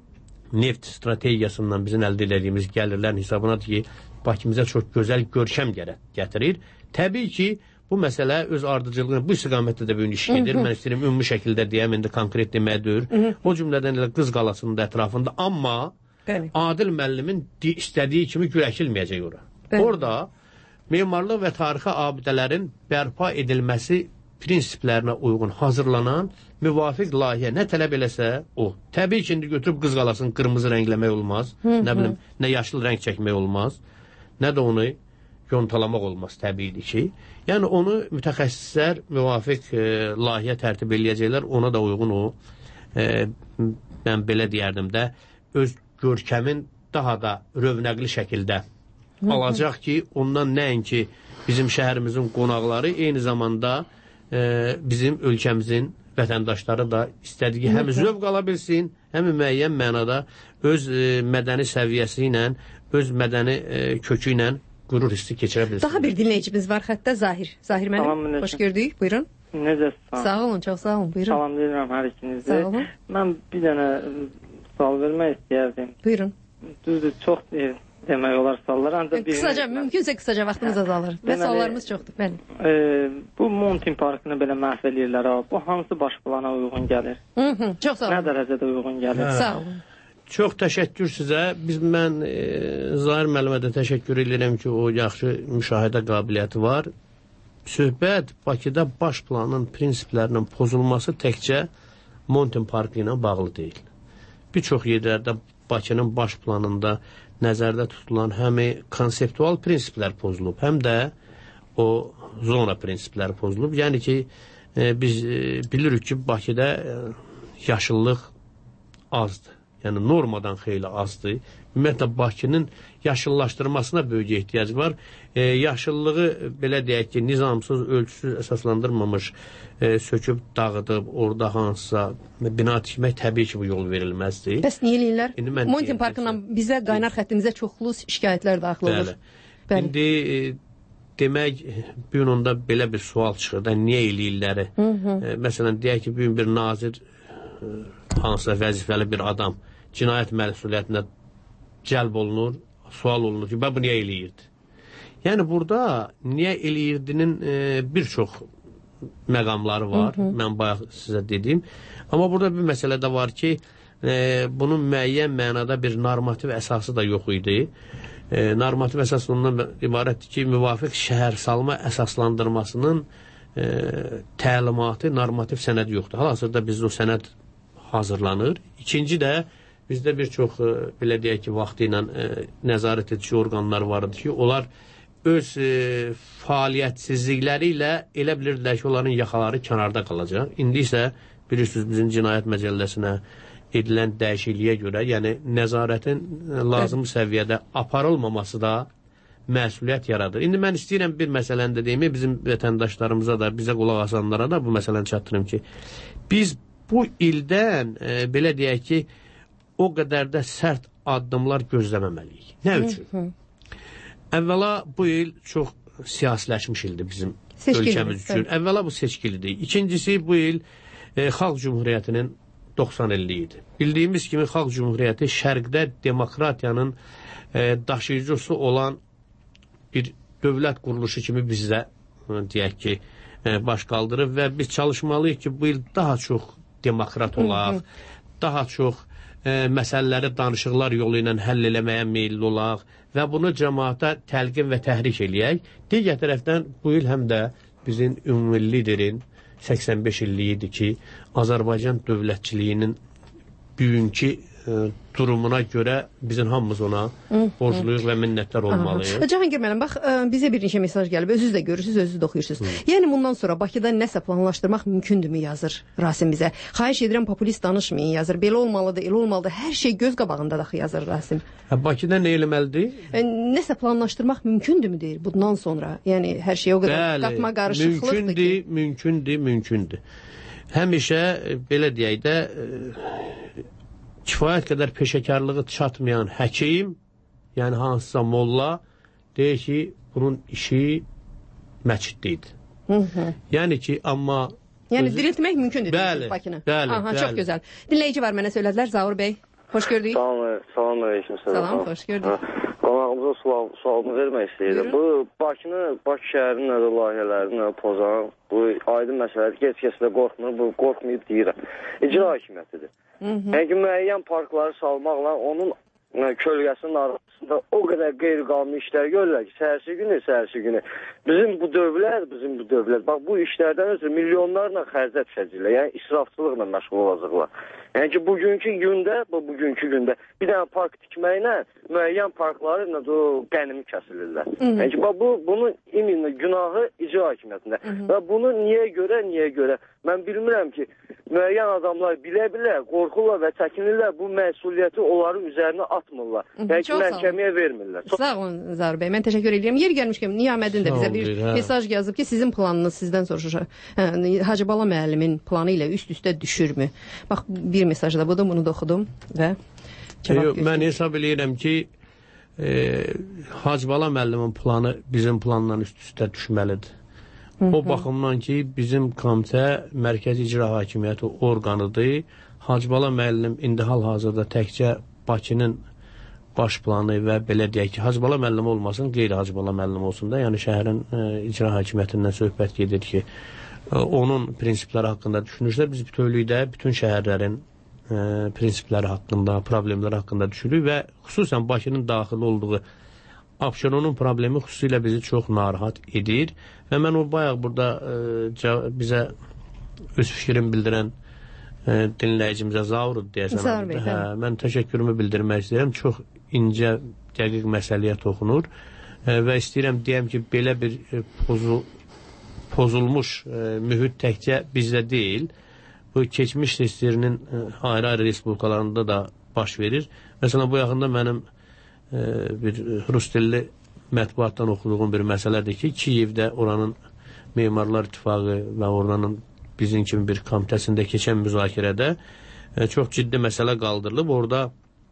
neft strategiyasından bizim əldə edədiyimiz gəlirlərin hesabınadır ki, Bakımıza çox gözəl görkəm gətirir. Təbii ki, bu məsələ öz ardıcılığını bu istiqamətdə də böyük iş gedir. Mən istəyirəm ümumi şəkildə deyəm, indi konkret deməyə deyir. O cümlədən elə Qız Qalasının da ətrafında, amma bəli. Adil müəllimin istədiyi kimi gül əkilməyəcək ora. Bəli. Orada memarlıq və tarixi abidələrin bərpa edilməsi prinsiplərinə uyğun hazırlanan müvafiq layihə nə tələb eləsə o. Təbii ki, indi götürüb Qız Qalasını qırmızı rəngləmək olmaz, hı -hı. nə bilim, nə yaşıl rəng çəkmək olmaz, nə də onu yontalamaq olmaz təbiidir ki. Yəni onu mütəxəssislər müvafiq e, layihə tərtib eləyəcəklər, ona da uyğun o, e, mən belə deyərdim də, öz görkəmin daha da rövnəqli şəkildə alacaq ki, ondan nəinki bizim şəhərimizin qonaqları, eyni zamanda e, bizim ölkəmizin vətəndaşları da istədiyi həm zövq ala bilsin, həm müəyyən mənada öz e, mədəni səviyyəsi ilə, öz mədəni e, kökü ilə qürur hissi keçirə bilsin. Daha bir dinləyicimiz var xəttə, Zahir. Zahir müəllim, xoş gördük. Buyurun. Necəsiz? Sağ olun, çox sağ olun. Buyurun. Salam deyirəm hər ikinizi. Sağ olun. Mən bir dənə sual vermək istəyərdim. Buyurun. Düzdür, çox e, demək olar suallar. Ancaq bir Qısaca, mümkünsə qısaca vaxtımız azalır. Və suallarımız çoxdur. Bəli. E, bu Montin parkını belə məhv eləyirlər. Bu hansı baş plana uyğun gəlir? Hı -hı, çox sağ olun. Nə dərəcədə uyğun gəlir? Hə. Sağ olun. Çox təşəkkür sizə. Biz mən e, Zahir müəllimə də təşəkkür edirəm ki, o yaxşı müşahidə qabiliyyəti var. Söhbət Bakıda baş planın prinsiplərinin pozulması təkcə Montin parkı ilə bağlı deyil. Bir çox yerlərdə Bakının baş planında nəzərdə tutulan həm konseptual prinsiplər pozulub, həm də o zona prinsipləri pozulub. Yəni ki, e, biz e, bilirik ki, Bakıda e, yaşıllıq azdır. Yəni normadan xeyli azdır. Ümumiyyətlə Bakının yaşıllaşdırmasına böyük ehtiyac var. E, yaşıllığı belə deyək ki, nizamsız, ölçüsüz əsaslandırmamış e, söküb, dağıdıb, orada hansısa bina tikmək təbii ki, bu yol verilməzdir. Bəs niyə eləyirlər? Montin parkından bizə, qaynar xəttimizə çoxlu şikayətlər daxil olur. Bəli. Bəli. İndi e, demək, bu gün onda belə bir sual çıxır da, niyə eləyirlər? E, məsələn, deyək ki, bugün bir nazir, e, hansısa vəzifəli bir adam cinayət məsuliyyətinə cəlb olunur, sual olunur ki, bu niyə eləyirdi? Yəni burada niyə eləyirdinin e, bir çox məqamları var. Hı -hı. Mən bayaq sizə dedim. Amma burada bir məsələ də var ki, e, bunun müəyyən mənada bir normativ əsası da yox idi. E, normativ əsas ondan ibarətdir ki, müvafiq şəhər salma əsaslandırmasının e, təlimatı, normativ sənəd yoxdur. Hal-hazırda bizdə o sənəd hazırlanır. İkinci də bizdə bir çox, e, belə deyək ki, vaxtı ilə e, nəzarət edici orqanlar vardı ki, onlar öz e, fəaliyyətsizlikləri ilə elə bilirdilər ki, onların yaxaları kənarda qalacaq. İndi isə bilirsiniz bizim cinayət məcəlləsinə edilən dəyişikliyə görə, yəni nəzarətin lazım səviyyədə aparılmaması da məsuliyyət yaradır. İndi mən istəyirəm bir məsələni də deyim, bizim vətəndaşlarımıza da, bizə qulaq asanlara da bu məsələni çatdırım ki, biz bu ildən e, belə deyək ki, o qədər də sərt addımlar gözləməməliyik. Nə üçün? Hı -hı. Əvvəla bu il çox siyasiləşmiş ildir bizim seçkili, ölkəmiz üçün. Evet. Əvvəla bu seçkilidir. İkincisi bu il e, Xalq Cumhuriyyətinin doxsan illiyi idi. Bildiyimiz kimi Xalq Cumhuriyyəti şərqdə demokratiyanın e, daşıyıcısı olan bir dövlət quruluşu kimi bizdə e, deyək ki, e, baş qaldırıb və biz çalışmalıyıq ki, bu il daha çox demokrat olaq, hı -hı. daha çox e, məsələləri danışıqlar yolu ilə həll eləməyə meyilli olaq və bunu cəmaata təlqin və təhrik eləyək. Digər tərəfdən bu il həm də bizim ümumi liderin səksən beş illiyidir ki, Azərbaycan dövlətçiliyinin bugünkü e, durumuna görə bizim hamımız ona borcluyuq və minnətlər olmalıyıq. Cahangir müəllim, bax, bizə bir neçə mesaj gəlib. Özünüz də görürsünüz, özünüz də oxuyursunuz. Hı. Yəni bundan sonra Bakıda nəsə planlaşdırmaq mümkündürmü yazır Rasim bizə. Xahiş edirəm, populist danışmayın yazır. Belə olmalıdır, elə olmalıdır. Hər şey göz qabağında da yazır Rasim. Hə, Bakıda nə eləməlidir? E, nəsə planlaşdırmaq mümkündürmü deyir bundan sonra? Yəni hər şey o qədər Bəli, qatma qarışıqlıqdır mümkündür, ki. Mümkündür, mümkündür. Həmişə belə deyək də e, kifayət qədər peşəkarlığı çatmayan həkim, yəni hansısa molla deyir ki, bunun işi məsciddə idi. Yəni ki, amma... Yəni özü... diriltmək mümkündür. Bəli, Bakını. bəli, Aha, bəli. Çox gözəl. Dinləyici var, mənə söylədilər. Zaur bəy, xoş gördük. Salam, salam aleyküm. Salam, xoş gördük. Qonağımıza sual, sualımı vermək istəyirəm. Bu Bakını, Bakı şəhərinin nədə layihələrini pozan, bu aydın məsələdir. Heç-kəs də qorxmur, bu qorxmayıb deyirəm. İcra hakimiyyətidir. Yəni ki, müəyyən parkları salmaqla onun kölgəsinin arasında o qədər qeyri-qanuni işlər görürlər ki, səhərsi günü, səhərsi günü. Bizim bu dövlət, bizim bu dövlət, bax bu işlərdən ötürü milyonlarla xərcə düşəcəklər. Yəni israfçılıqla məşğul olacaqlar. Yəni ki, bugünkü gündə, bu bugünkü gündə bir dənə park tikməklə müəyyən parkları ilə o qənimi kəsilirlər. Yəni ki, bax bu bunun iminli günahı icra hakimiyyətində. Və bunu niyə görə, niyə görə? Mən bilmirəm ki, müəyyən adamlar bilə-bilə qorxurlar və çəkinirlər, bu məsuliyyəti onların üzərinə atmırlar. Yəni ki, məhkəməyə vermirlər. Çox sağ olun Zahir bəy, mən təşəkkür edirəm. Yer gəlmişkən Niyamədin də bizə bir mesaj yazıb ki, sizin planınız sizdən soruşur. Hacıbala müəllimin planı ilə üst-üstə düşürmü? Bax, bir mesaj da budur, bunu da oxudum və cavab gözləyim. Mən hesab edirəm ki, e, Hacıbala müəllimin planı bizim plandan üst-üstə düşməlidir. O baxımdan ki, bizim komitə Mərkəzi İcra Hakimiyyəti orqanıdır. Hacıbala müəllim indi hal-hazırda təkcə Bakının baş planı və belə deyək ki, Hacıbala müəllim olmasın, qeyri-Hacıbala müəllim olsun da. Yəni şəhərin e, icra hakimiyyətindən söhbət gedir ki, e, onun prinsipləri haqqında düşünürlər. Biz bütövlükdə bütün şəhərlərin e, prinsipləri haqqında, problemləri haqqında düşünürük və xüsusən Bakının daxil olduğu Abşeronun problemi xüsusilə bizi çox narahat edir və mən o bayaq burada e, bizə öz fikrim bildirən e, dinləyicimizə Zavrud deyəsən. Hə, mən təşəkkürümü bildirmək istəyirəm. Çox incə, dəqiq məsələyə toxunur e, və istəyirəm deyəm ki, belə bir e, pozu, pozulmuş e, mühit təkcə bizdə deyil, bu keçmiş seçkilərinin e, ayrı-ayrı respublikalarında da baş verir. Məsələn, bu yaxında mənim bir rus dilli mətbuatdan oxuduğum bir məsələdir ki, Kiyevdə oranın Memarlar İttifaqı və oranın bizim kimi bir komitəsində keçən müzakirədə çox ciddi məsələ qaldırılıb. Orada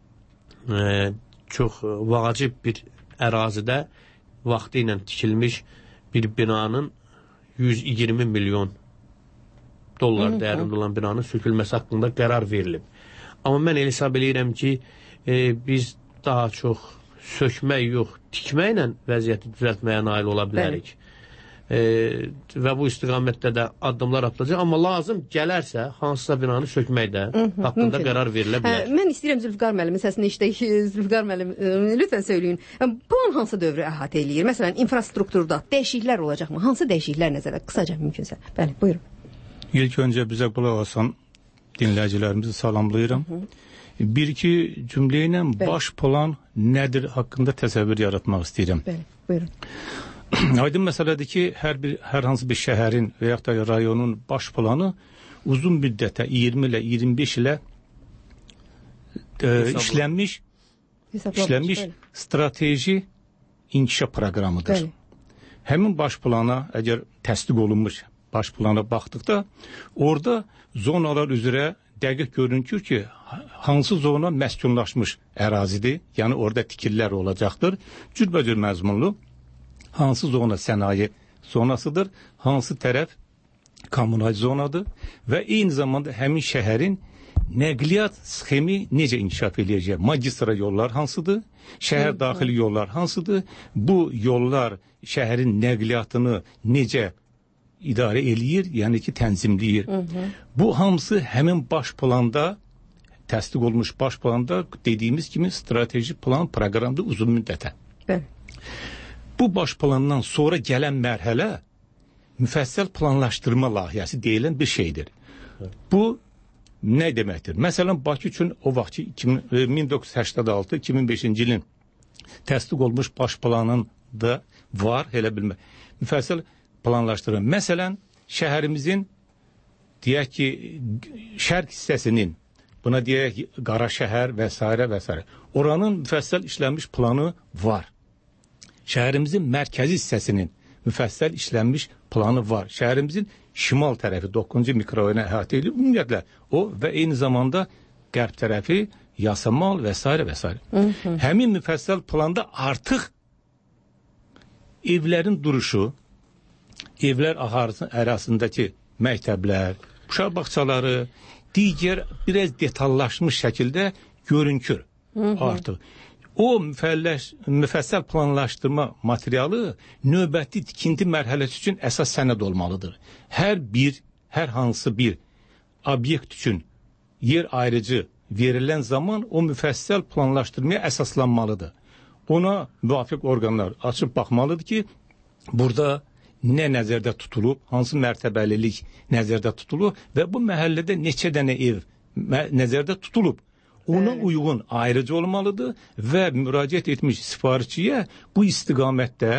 e, çox vacib bir ərazidə vaxtı ilə tikilmiş bir binanın yüz iyirmi milyon dollar dəyərində olan binanın sökülməsi haqqında qərar verilib. Amma mən hesab edirəm ki, e, biz daha çox sökmək yox, tikməklə vəziyyəti düzəltməyə nail ola bilərik. E, və bu istiqamətdə də addımlar atılacaq, amma lazım gələrsə hansısa binanı sökmək də haqqında qərar verilə bilər. Hə, mən istəyirəm Zülfüqar müəllimin səsini işlək. Zülfüqar müəllim, lütfən söyləyin. Plan hansı dövrü əhatə eləyir? Məsələn, infrastrukturda dəyişikliklər olacaqmı? Hansı dəyişikliklər nəzərdə? Qısaca mümkünsə. Bəli, buyurun. İlk öncə bizə qulaq asan dinləyicilərimizi salamlayıram. Hı -hı. Bir-iki cümlə ilə baş plan nədir haqqında təsəvvür yaratmaq istəyirəm. Bəli, buyurun. Aydın məsələdir ki, hər bir hər hansı bir şəhərin və yaxud da rayonun baş planı uzun müddətə iyirmi ilə iyirmi beş ilə e, işlənmiş işlənmiş bəli. strateji inkişaf proqramıdır. Bəli. Həmin baş plana əgər təsdiq olunmuş baş plana baxdıqda orada zonalar üzrə dəqiq görünür ki, hansı zona məskunlaşmış ərazidir, yəni orada tikililər olacaqdır. Cürbəcür məzmunlu hansı zona sənaye zonasıdır, hansı tərəf kommunal zonadır və eyni zamanda həmin şəhərin nəqliyyat sxemi necə inkişaf edəcək? Magistra yollar hansıdır? Şəhər daxili yollar hansıdır? Bu yollar şəhərin nəqliyyatını necə idarə eləyir, yəni ki, tənzimləyir. Hı -hı. Bu hamısı həmin baş planda, təsdiq olmuş baş planda dediyimiz kimi strateji plan proqramda uzun müddətə. Bəli. Bu baş plandan sonra gələn mərhələ müfəssəl planlaşdırma layihəsi deyilən bir şeydir. Evet. Bu nə deməkdir? Məsələn, Bakı üçün o vaxtki min doqquz yüz səksən altı iki min beşinci ilin təsdiq olmuş baş planında var, elə bilmə. Müfəssəl planlaşdırın. Məsələn, şəhərimizin deyək ki, şərq hissəsinin, buna deyək Qara şəhər və s. və s. Oranın müfəssəl işlənmiş planı var. Şəhərimizin mərkəzi hissəsinin müfəssəl işlənmiş planı var. Şəhərimizin şimal tərəfi doqquzuncu mikrorayona əhatə edilir. Ümumiyyətlə o və eyni zamanda qərb tərəfi Yasamal və s. və s. Həmin müfəssəl planda artıq evlərin duruşu, evlər arasındakı məktəblər, uşaq bağçaları, digər biraz detallaşmış şəkildə görünür artıq. O müfəssəl planlaşdırma materialı növbəti tikinti mərhələsi üçün əsas sənəd olmalıdır. Hər bir, hər hansı bir obyekt üçün yer ayrıcı verilən zaman o müfəssəl planlaşdırmaya əsaslanmalıdır. Ona müvafiq orqanlar açıb baxmalıdır ki, burada nə nəzərdə tutulub, hansı mərtəbəlilik nəzərdə tutulub və bu məhəllədə neçə dənə ev nəzərdə tutulub. Ona uyğun ayrıcı olmalıdır və müraciət etmiş sifarişçiyə bu istiqamətdə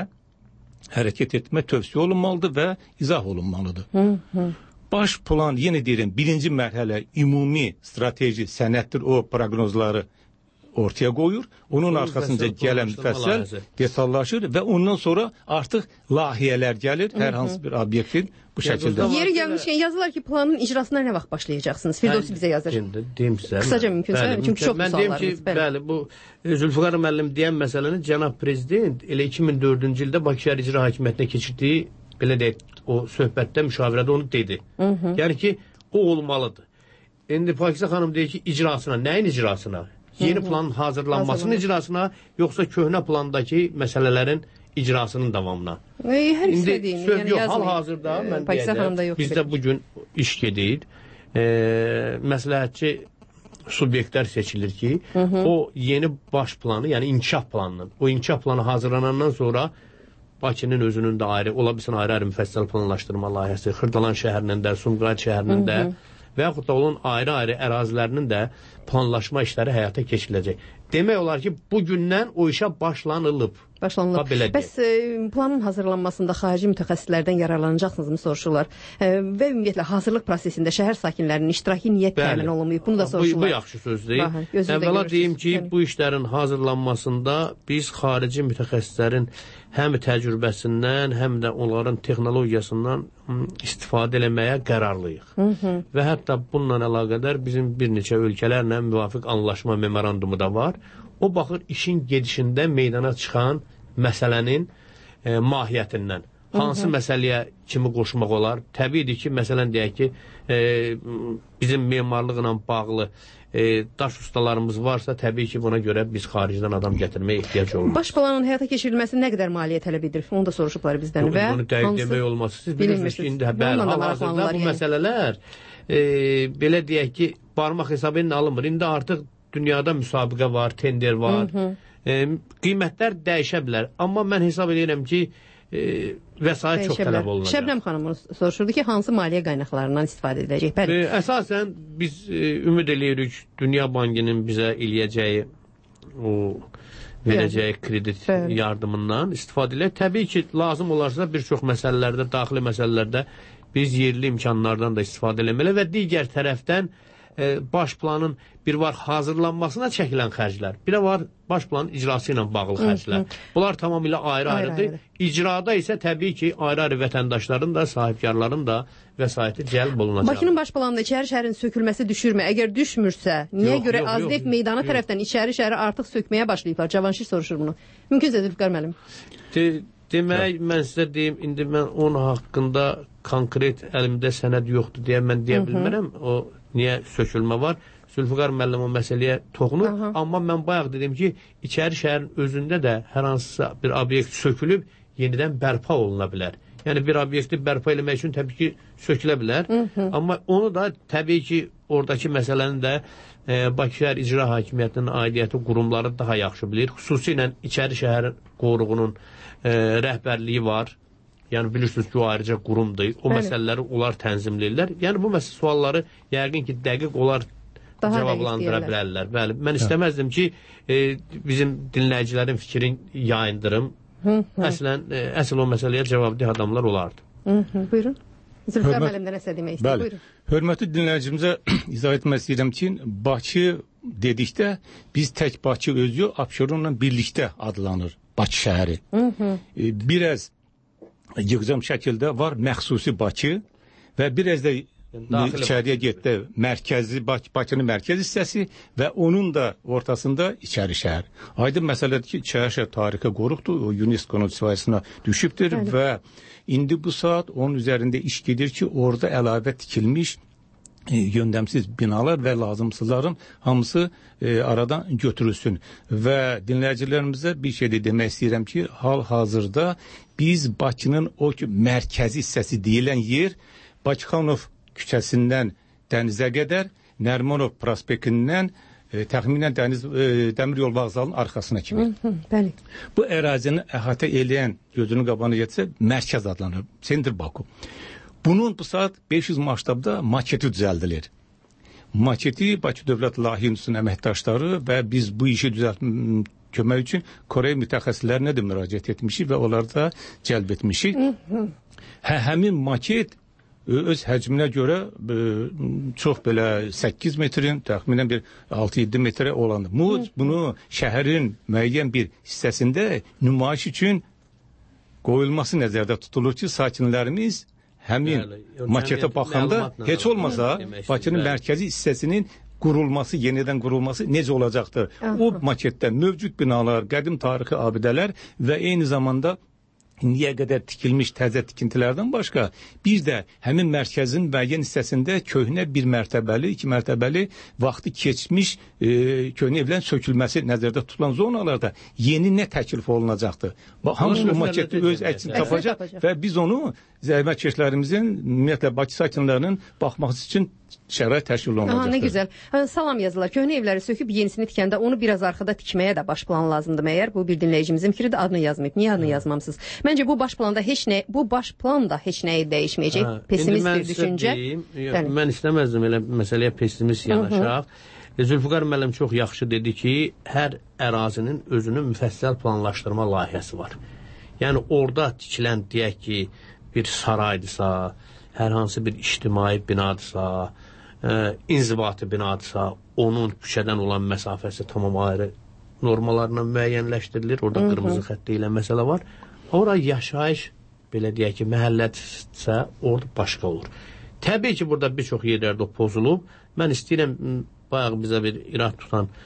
hərəkət etmə tövsiyə olunmalıdır və izah olunmalıdır. Hı -hı. Baş plan, yenə deyirəm, birinci mərhələ ümumi strateji sənəddir, o proqnozları ortaya qoyur. Onun o, arxasınca gələn müfəssəl detallaşır və ondan sonra artıq layihələr gəlir, hər hansı bir obyektin bu şəkildə. Yeri gəlmişkən yazılar ki, planın icrasına nə vaxt başlayacaqsınız? Firdevsi bizə yazır. Deyim sizə. Qısaca mümkünsə, çünki çox mən deyim ki, bəli, bu Zülfüqar müəllim deyən məsələni cənab prezident elə iki min dördüncü ildə Bakı şəhər icra hakimiyyətinə keçirdiyi, belə deyək, o söhbətdə, müşavirədə onu dedi. Hı -hı. Yəni ki, o olmalıdır. İndi Pakizə xanım deyir ki, icrasına, nəyin icrasına? Yeni planın hazırlanmasının icrasına, yoxsa köhnə plandakı məsələlərin icrasının davamına. E, hər İndi istədiyin, söz yəni yox, yazmayın. hal-hazırda e, mən deyəcəm, bizdə bugün iş gedir. E, məsləhətçi subyektlər seçilir ki, hı -hı. o yeni baş planı, yəni inkişaf planının, o inkişaf planı hazırlanandan sonra Bakının özünün də ayrı, ola bilsin ayrı-ayrı müfəssəl planlaşdırma layihəsi, Xırdalan şəhərinin də, Sumqayıt şəhərinin də və yaxud da onun ayrı-ayrı ərazilərinin də planlaşma işləri həyata keçiriləcək. Demək olar ki, bugündən o işə başlanılıb. Başlanılıb. Bəs e, planın hazırlanmasında xarici mütəxəssislərdən yararlanacaqsınızmı soruşurlar. E, və ümumiyyətlə hazırlıq prosesində şəhər sakinlərinin iştirakı niyyət təmin olunmayıb. Bunu da soruşurlar. Bu, bu yaxşı sözdür. Əvvəla deyim ki, yəni. Bu işlərin hazırlanmasında biz xarici mütəxəssislərin həm təcrübəsindən, həm də onların texnologiyasından istifadə eləməyə qərarlıyıq. Hı -hı. Və hətta bununla əlaqədar bizim bir neçə ölkələrlə müvafiq anlaşma memorandumu da var. O baxır işin gedişində meydana çıxan məsələnin e, mahiyyətindən. hansı Hı -hı. məsələyə kimi qoşmaq olar? Təbiidir ki, məsələn deyək ki, e, bizim memarlıqla bağlı e, daş ustalarımız varsa, təbii ki, buna görə biz xaricdən adam gətirməyə ehtiyac olmaz. Baş planın həyata keçirilməsi nə qədər maliyyə tələb edir? Onu da soruşublar bizdən. Yox, və bunu dəqiq demək olmaz. Siz bilirsiniz ki, indi bəli, hal-hazırda bu yəni. məsələlər e, belə deyək ki, barmaq hesabı ilə alınmır. İndi artıq dünyada müsabiqə var, tender var. Hı -hı. E, qiymətlər dəyişə bilər. Amma mən hesab edirəm ki, e, vəsait çox tələb olunacaq. Şəbnəm xanım soruşurdu ki, hansı maliyyə qaynaqlarından istifadə ediləcək? Bəli. E, əsasən biz e, ümid edirik Dünya Bankının bizə eləyəcəyi o verəcəyi kredit Bəli. yardımından istifadə edilir. Təbii ki, lazım olarsa bir çox məsələlərdə, daxili məsələlərdə biz yerli imkanlardan da istifadə eləməli və digər tərəfdən e, baş planın bir var hazırlanmasına çəkilən xərclər, bir də var baş planın icrası ilə bağlı xərclər. Bunlar tamamilə ayrı-ayrıdır. Ayrı İcrada isə təbii ki, ayrı-ayrı vətəndaşların da, sahibkarların da vəsaiti cəlb olunacaq. Bakının baş planında içəri şəhərin sökülməsi düşürmü? Əgər düşmürsə, niyə yox, görə Azdef meydanı yox. tərəfdən içəri şəhəri artıq sökməyə başlayıblar? Cavanşir soruşur bunu. Mümkünsə Zülfikar müəllim. De, demək, mən sizə deyim, indi mən onun haqqında konkret əlimdə sənəd yoxdur deyə mən deyə bilmirəm. O niyə sökülmə var? Zülfikar müəllim o məsələyə toxunur. Aha. Amma mən bayaq dedim ki, içəri şəhərin özündə də hər hansısa bir obyekt sökülüb, yenidən bərpa oluna bilər. Yəni bir obyekti bərpa eləmək üçün təbii ki, sökülə bilər. Hı -hı. Amma onu da təbii ki, oradakı məsələnin də e, Bakı şəhər icra hakimiyyətinin aidiyyəti qurumları daha yaxşı bilir. Xüsusilə içəri şəhər qoruğunun e, rəhbərliyi var. Yəni bilirsiniz ki, o ayrıca qurumdur. O Bəli. məsələləri onlar tənzimləyirlər. Yəni bu məsələ sualları yəqin ki, dəqiq onlar Daha cavablandıra bilərlər. Bəli, mən istəməzdim ki, e, bizim dinləyicilərin fikrini yayındırım. Hı -hı. Əslən, e, əsl o məsələyə cavabdeh adamlar olardı. Hı -hı. Buyurun. Zülfikar müəllimdən nəsə demək istəyir. Buyurun. Hörmətli dinləyicimizə izah etmək istəyirəm ki, Bakı dedikdə biz tək Bakı özü Abşeronla birlikdə adlanır Bakı şəhəri. Hı -hı. E, biraz yığcam şəkildə var məxsusi Bakı və biraz da içəriyə getdi mərkəzi Bak Bakının mərkəz hissəsi və onun da ortasında içəri şəhər. Aydın məsələdir ki, içəri şəhər tarixi qoruqdur, o UNESCO-nun siyahısına düşübdür Bəli. və indi bu saat onun üzərində iş gedir ki, orada əlavə tikilmiş e, yöndəmsiz binalar və lazımsızların hamısı e, aradan götürülsün. Və dinləyicilərimizə bir şey də demək istəyirəm ki, hal-hazırda biz Bakının o ki, mərkəzi hissəsi deyilən yer Bakıxanov küçəsindən dənizə qədər, Nərmanov prospektindən e, təxminən dəniz e, dəmir yol vağzalının arxasına kimi. Hı -hı, bəli. Bu ərazini əhatə eləyən, gözünün qabağına getsə, mərkəz adlanır, Sentr Baku. Bunun bu saat beş yüz masштabda maketi düzəldilir. Maketi Bakı Dövlət Layihə İnstitutunun əməkdaşları və biz bu işi düzəltmək kömək üçün Koreya mütəxəssislərinə də müraciət etmişik və onları da cəlb etmişik. Hı -hı. Hə, həmin maket öz həcminə görə e, çox belə səkkiz metrin, təxminən bir altı yeddi metrə olandır. Bu, bunu şəhərin müəyyən bir hissəsində nümayiş üçün qoyulması nəzərdə tutulur ki, sakinlərimiz həmin Bəli, maketə baxanda heç olmasa Bakının mərkəzi hissəsinin qurulması, yenidən qurulması necə olacaqdır? Aha. O maketdə mövcud binalar, qədim tarixi abidələr və eyni zamanda indiyə qədər tikilmiş təzə tikintilərdən başqa bir də həmin mərkəzin müəyyən hissəsində köhnə bir mərtəbəli, iki mərtəbəli vaxtı keçmiş e, köhnə evlərin sökülməsi nəzərdə tutulan zonalarda yeni nə təklif olunacaqdır? Hamısı o maketi öz əksini tapacaq və biz onu zəhmətkeşlərimizin, ümumiyyətlə Bakı sakinlərinin baxması üçün şərait təşkil olunacaqdır. Nə gözəl. Salam yazılar. Köhnə evləri söküb yenisini tikəndə onu biraz arxada tikməyə də baş plan lazımdır məyər? Bu bir dinləyicimizin fikridir, adını yazmayıb. Niyə adını yazmamısınız? Məncə bu baş planda heç nə, bu baş plan da heç nəyi dəyişməyəcək. Hə, pessimist bir düşüncə. Deyim, mən istəməzdim elə məsələyə pessimist yanaşaq. Zülfikar müəllim çox yaxşı dedi ki, hər ərazinin özünün müfəssəl planlaşdırma layihəsi var. Yəni orada tikilən deyək ki, bir saraydısa, hər hansı bir ictimai binadırsa, e, inzibati binadırsa, onun küçədən olan məsafəsi tamam ayrı normalarla müəyyənləşdirilir. Orada Hı -hı. qırmızı xəttə ilə məsələ var. Ora yaşayış, belə deyək ki, məhəllədirsə, orada başqa olur. Təbii ki, burada bir çox yerlərdə pozulub. Mən istəyirəm, bayaq bizə bir irad tutan e,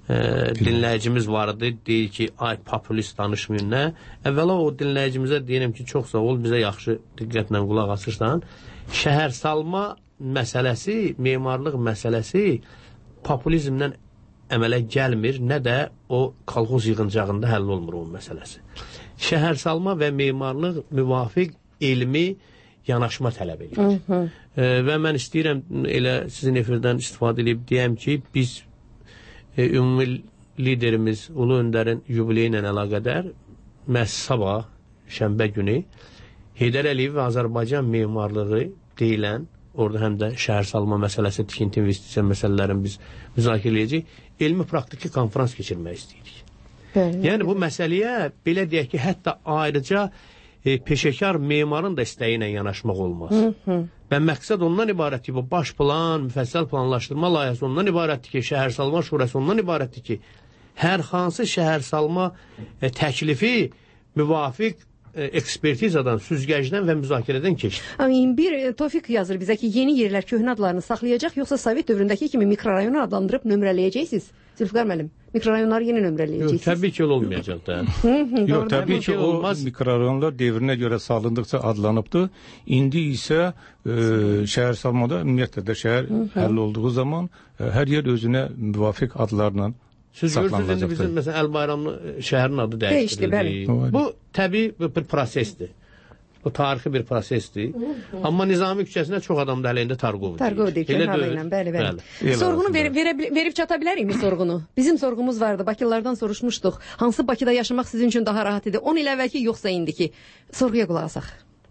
e, dinləyicimiz var idi. Deyir ki, ay populist danışmayın nə. Əvvəla o dinləyicimizə deyirəm ki, çox sağ ol, bizə yaxşı diqqətlə qulaq asırsan. Şəhər salma məsələsi, memarlıq məsələsi populizmdən əmələ gəlmir, nə də o kolxoz yığıncağında həll olmur o məsələsi. Şəhər salma və memarlıq müvafiq elmi yanaşma tələb edir. E, və mən istəyirəm elə sizin efirdən istifadə edib deyəm ki, biz e, ümumi liderimiz Ulu Öndərin yubileyi ilə əlaqədar məhz sabah, şənbə günü Heydər Əliyev və Azərbaycan memarlığı deyilən, orada həm də şəhər salma məsələsi, tikinti investisiya məsələlərini biz müzakirə edəcəyik, elmi praktiki konferans keçirmək istəyirik. Bəli, yəni bu məsələyə belə deyək ki, hətta ayrıca e, peşəkar memarın da istəyi ilə yanaşmaq olmaz. Hı -hı. Və məqsəd ondan ibarətdir ki, bu baş plan, müfəssəl planlaşdırma layihəsi ondan ibarətdir ki, şəhər salma şurası ondan ibarətdir ki, hər hansı şəhər salma e, təklifi müvafiq ekspertizadan, süzgəcdən və müzakirədən keçdi. Bir Tofiq yazır bizə ki, yeni yerlər köhnə adlarını saxlayacaq, yoxsa Sovet dövründəki kimi mikrorayonu adlandırıb nömrələyəcəksiniz? Zülfüqar müəllim, mikrorayonları yeni nömrələyəcəksiniz? Təbii ki, olmayacaq da. Yox, təbii ki, o mikrorayonlar devrinə görə salındıqca adlanıbdır. İndi isə e, şəhər salmada, ümumiyyətlə də şəhər həll olduğu zaman e, hər yer özünə müvafiq adlarla siz görürsünüz, indi bizim məsələn Əlbayramlı şəhərin adı dəyişdirildi. Bu təbii bir prosesdir. Bu tarixi bir prosesdir. Amma Nizami küçəsində çox adam da əlində Targov deyir. Targov deyir, köhnə ilə, bəli, bəli. Sorğunu verib, verib, verib çata bilərik mi sorğunu? Bizim sorğumuz vardı, Bakılılardan soruşmuşduq. Hansı Bakıda yaşamaq sizin üçün daha rahat idi? on il əvvəlki, yoxsa indiki? Sorğuya qulaq asaq.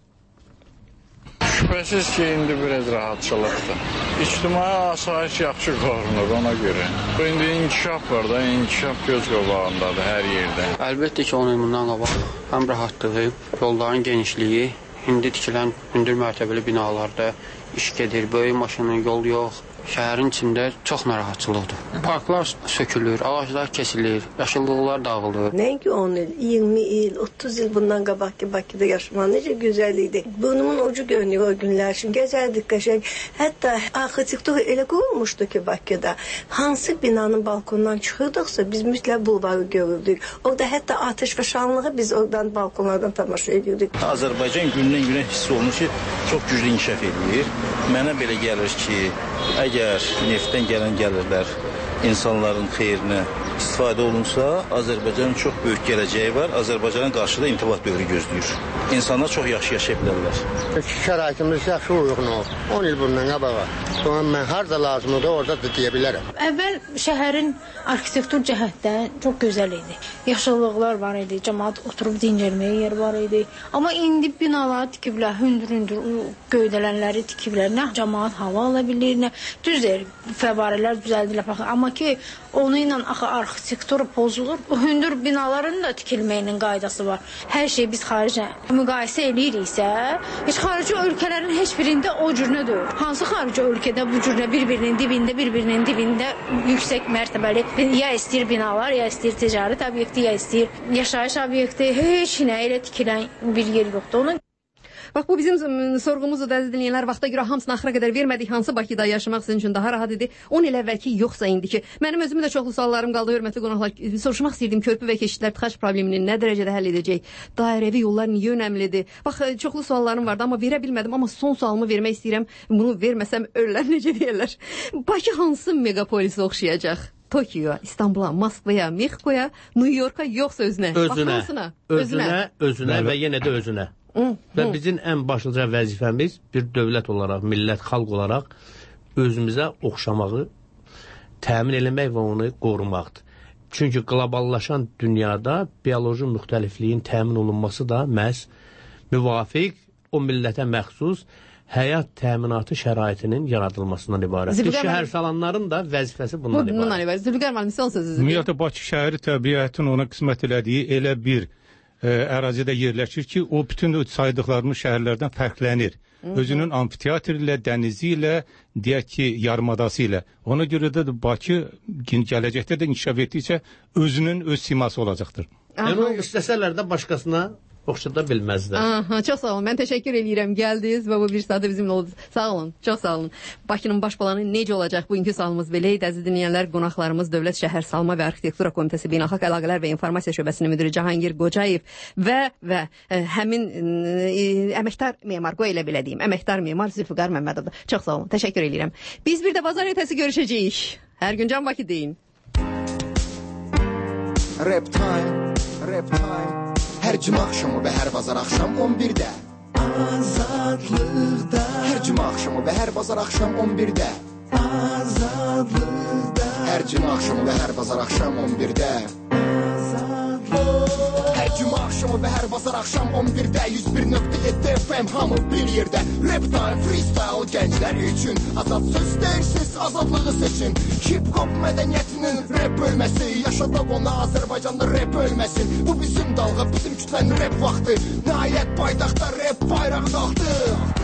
Şübhəsiz ki, indi biraz rahatçılıqdır. İctimai asayiş yaxşı qorunur ona görə. Bu indi inkişaf var da, inkişaf göz qabağındadır hər yerdə. Əlbəttə ki, onun bundan qabaq həm rahatlığı, yolların genişliyi, indi tikilən hündür mərtəbəli binalarda iş gedir, böyük maşının yol yox. Şəhərin içində çox narahatçılıqdır. Parklar sökülür, ağaclar kesilir, yaşıllıqlar dağılır. Nəinki on il, iyirmi il, otuz il bundan qabaq ki, Bakıda yaşamaq necə gözəl idi. Burnumun ucu görünür o günlər üçün, gəzərdik qəşəng. Hətta arxitektur elə qurulmuşdu ki, Bakıda. Hansı binanın balkonundan çıxırdıqsa biz mütləq bulvarı görürdük. Orada hətta atış və şanlığı biz oradan balkonlardan tamaşa edirdik. Azərbaycan gündən günə hiss olunur ki, çox güclü inkişaf edir. Mənə belə gəlir ki, əgər neftdən gələn gəlirlər insanların xeyrinə istifadə olunsa, Azərbaycanın çox böyük gələcəyi var. Azərbaycanın qarşıda intibat dövrü gözləyir. İnsanlar çox yaxşı yaşaya bilərlər. Şəraitimiz yaxşı uyğun olub. on il bundan qabağa. Sonra mən harda lazımdır, orada da deyə bilərəm. Əvvəl şəhərin arxitektur cəhətdən çox gözəl idi. Yaşıllıqlar var idi, cəmaət oturub dincəlməyə yer var idi. Amma indi binaları tikiblər, hündür-hündür göydələnləri tikiblər. Nə cəmaət hava ala bilir, nə düzdür, fəvarələr düzəldirlər. Amma ki, onu ilə axı arxitektura pozulur. Bu hündür binaların da tikilməyinin qaydası var. Hər şey biz xaricə müqayisə eləyiriksə, heç xarici ölkələrin heç birində o cürünə deyil. Hansı xarici ölkədə bu cürünə bir-birinin dibində, bir-birinin dibində yüksək mərtəbəli ya istəyir binalar, ya istəyir ticarət obyekti, ya istəyir yaşayış obyekti, heç nə elə tikilən bir yer yoxdur. Onun Bax, bu bizim sorğumuzdur, dəziz dinləyənlər. Vaxta görə hamısını axıra qədər vermədik. Hansı Bakıda yaşamaq sizin üçün daha rahat idi? on il əvvəlki, yoxsa indiki? Mənim özümün də çoxlu suallarım qaldı, hörmətli qonaqlar. Soruşmaq istəyirdim, körpü və keçidlər tıxac problemini nə dərəcədə həll edəcək? Dairəvi yollar niyə önəmlidir? Bax, çoxlu suallarım vardı, amma verə bilmədim. Amma son sualımı vermək istəyirəm. Bunu verməsəm öllər necə deyirlər? Bakı hansı megapolisə oxşayacaq? Tokyoya, İstanbula, Moskvaya, Mexikoya, New Yorka, yoxsa özünə? Özünə, özünə, özünə və yenə də özünə. Və bizim ən başlıca vəzifəmiz bir dövlət olaraq, millət, xalq olaraq özümüzə oxşamağı təmin eləmək və onu qorumaqdır. Çünki qloballaşan dünyada bioloji müxtəlifliyin təmin olunması da məhz müvafiq o millətə məxsus həyat təminatı şəraitinin yaradılmasından ibarətdir. Şəhər salanların da vəzifəsi bundan ibarətdir. Zülfüqar müəllim, son sözünüzü. Ümumiyyətlə, Bakı şəhəri təbiətin ona qismət elədiyi elə bir Ə, ərazidə yerləşir ki, o bütün saydıqlarımız şəhərlərdən fərqlənir. Hı -hı. Özünün amfiteatr ilə, dənizi ilə, deyək ki, yarımadası ilə. Ona görə də Bakı gələcəkdə də inkişaf etdikcə özünün öz siması olacaqdır. Yəni, istəsələr də başqasına oxşada bilməzlər. Aha, çox sağ olun. Mən təşəkkür eləyirəm gəldiniz və bu bir saatda bizimlə oldunuz. Sağ olun. Çox sağ olun. Bakının baş planı necə olacaq? Bugünkü sualımız belə idi. Əziz dinləyənlər, qonaqlarımız Dövlət Şəhər Salma və Arxitektura Komitəsi Beynəlxalq Əlaqələr və İnformasiya Şöbəsinin müdiri Cahangir Qocayev və və ə, həmin ə, əməkdar memar, qoy elə belə deyim, əməkdar memar Zülfüqar Məmmədov. Çox sağ olun. Təşəkkür eləyirəm. Biz bir də bazar ertəsi görüşəcəyik. Hər gün Can Bakı deyin. Rap time, rap time. Hər cümə axşamı və hər bazar axşam on birdə Azadlıqda. Hər cümə axşamı və hər bazar axşam on birdə Azadlıqda. Hər cümə axşamı və hər bazar axşam on birdə Hər cümə axşamı və hər bazar axşam on birdə yüz bir nöqtə yeddi F M hamı bir yerdə. Rap time, freestyle gənclər üçün. Azad söz deyirsiz, azadlığı seçin. Hip-hop mədəniyyətinin rap bölməsi. Yaşadaq ona Azərbaycanda rap ölməsin. Bu bizim dalğa, bizim kütlənin rap vaxtı. Nəhayət paytaxtda rap bayraq qalxdı.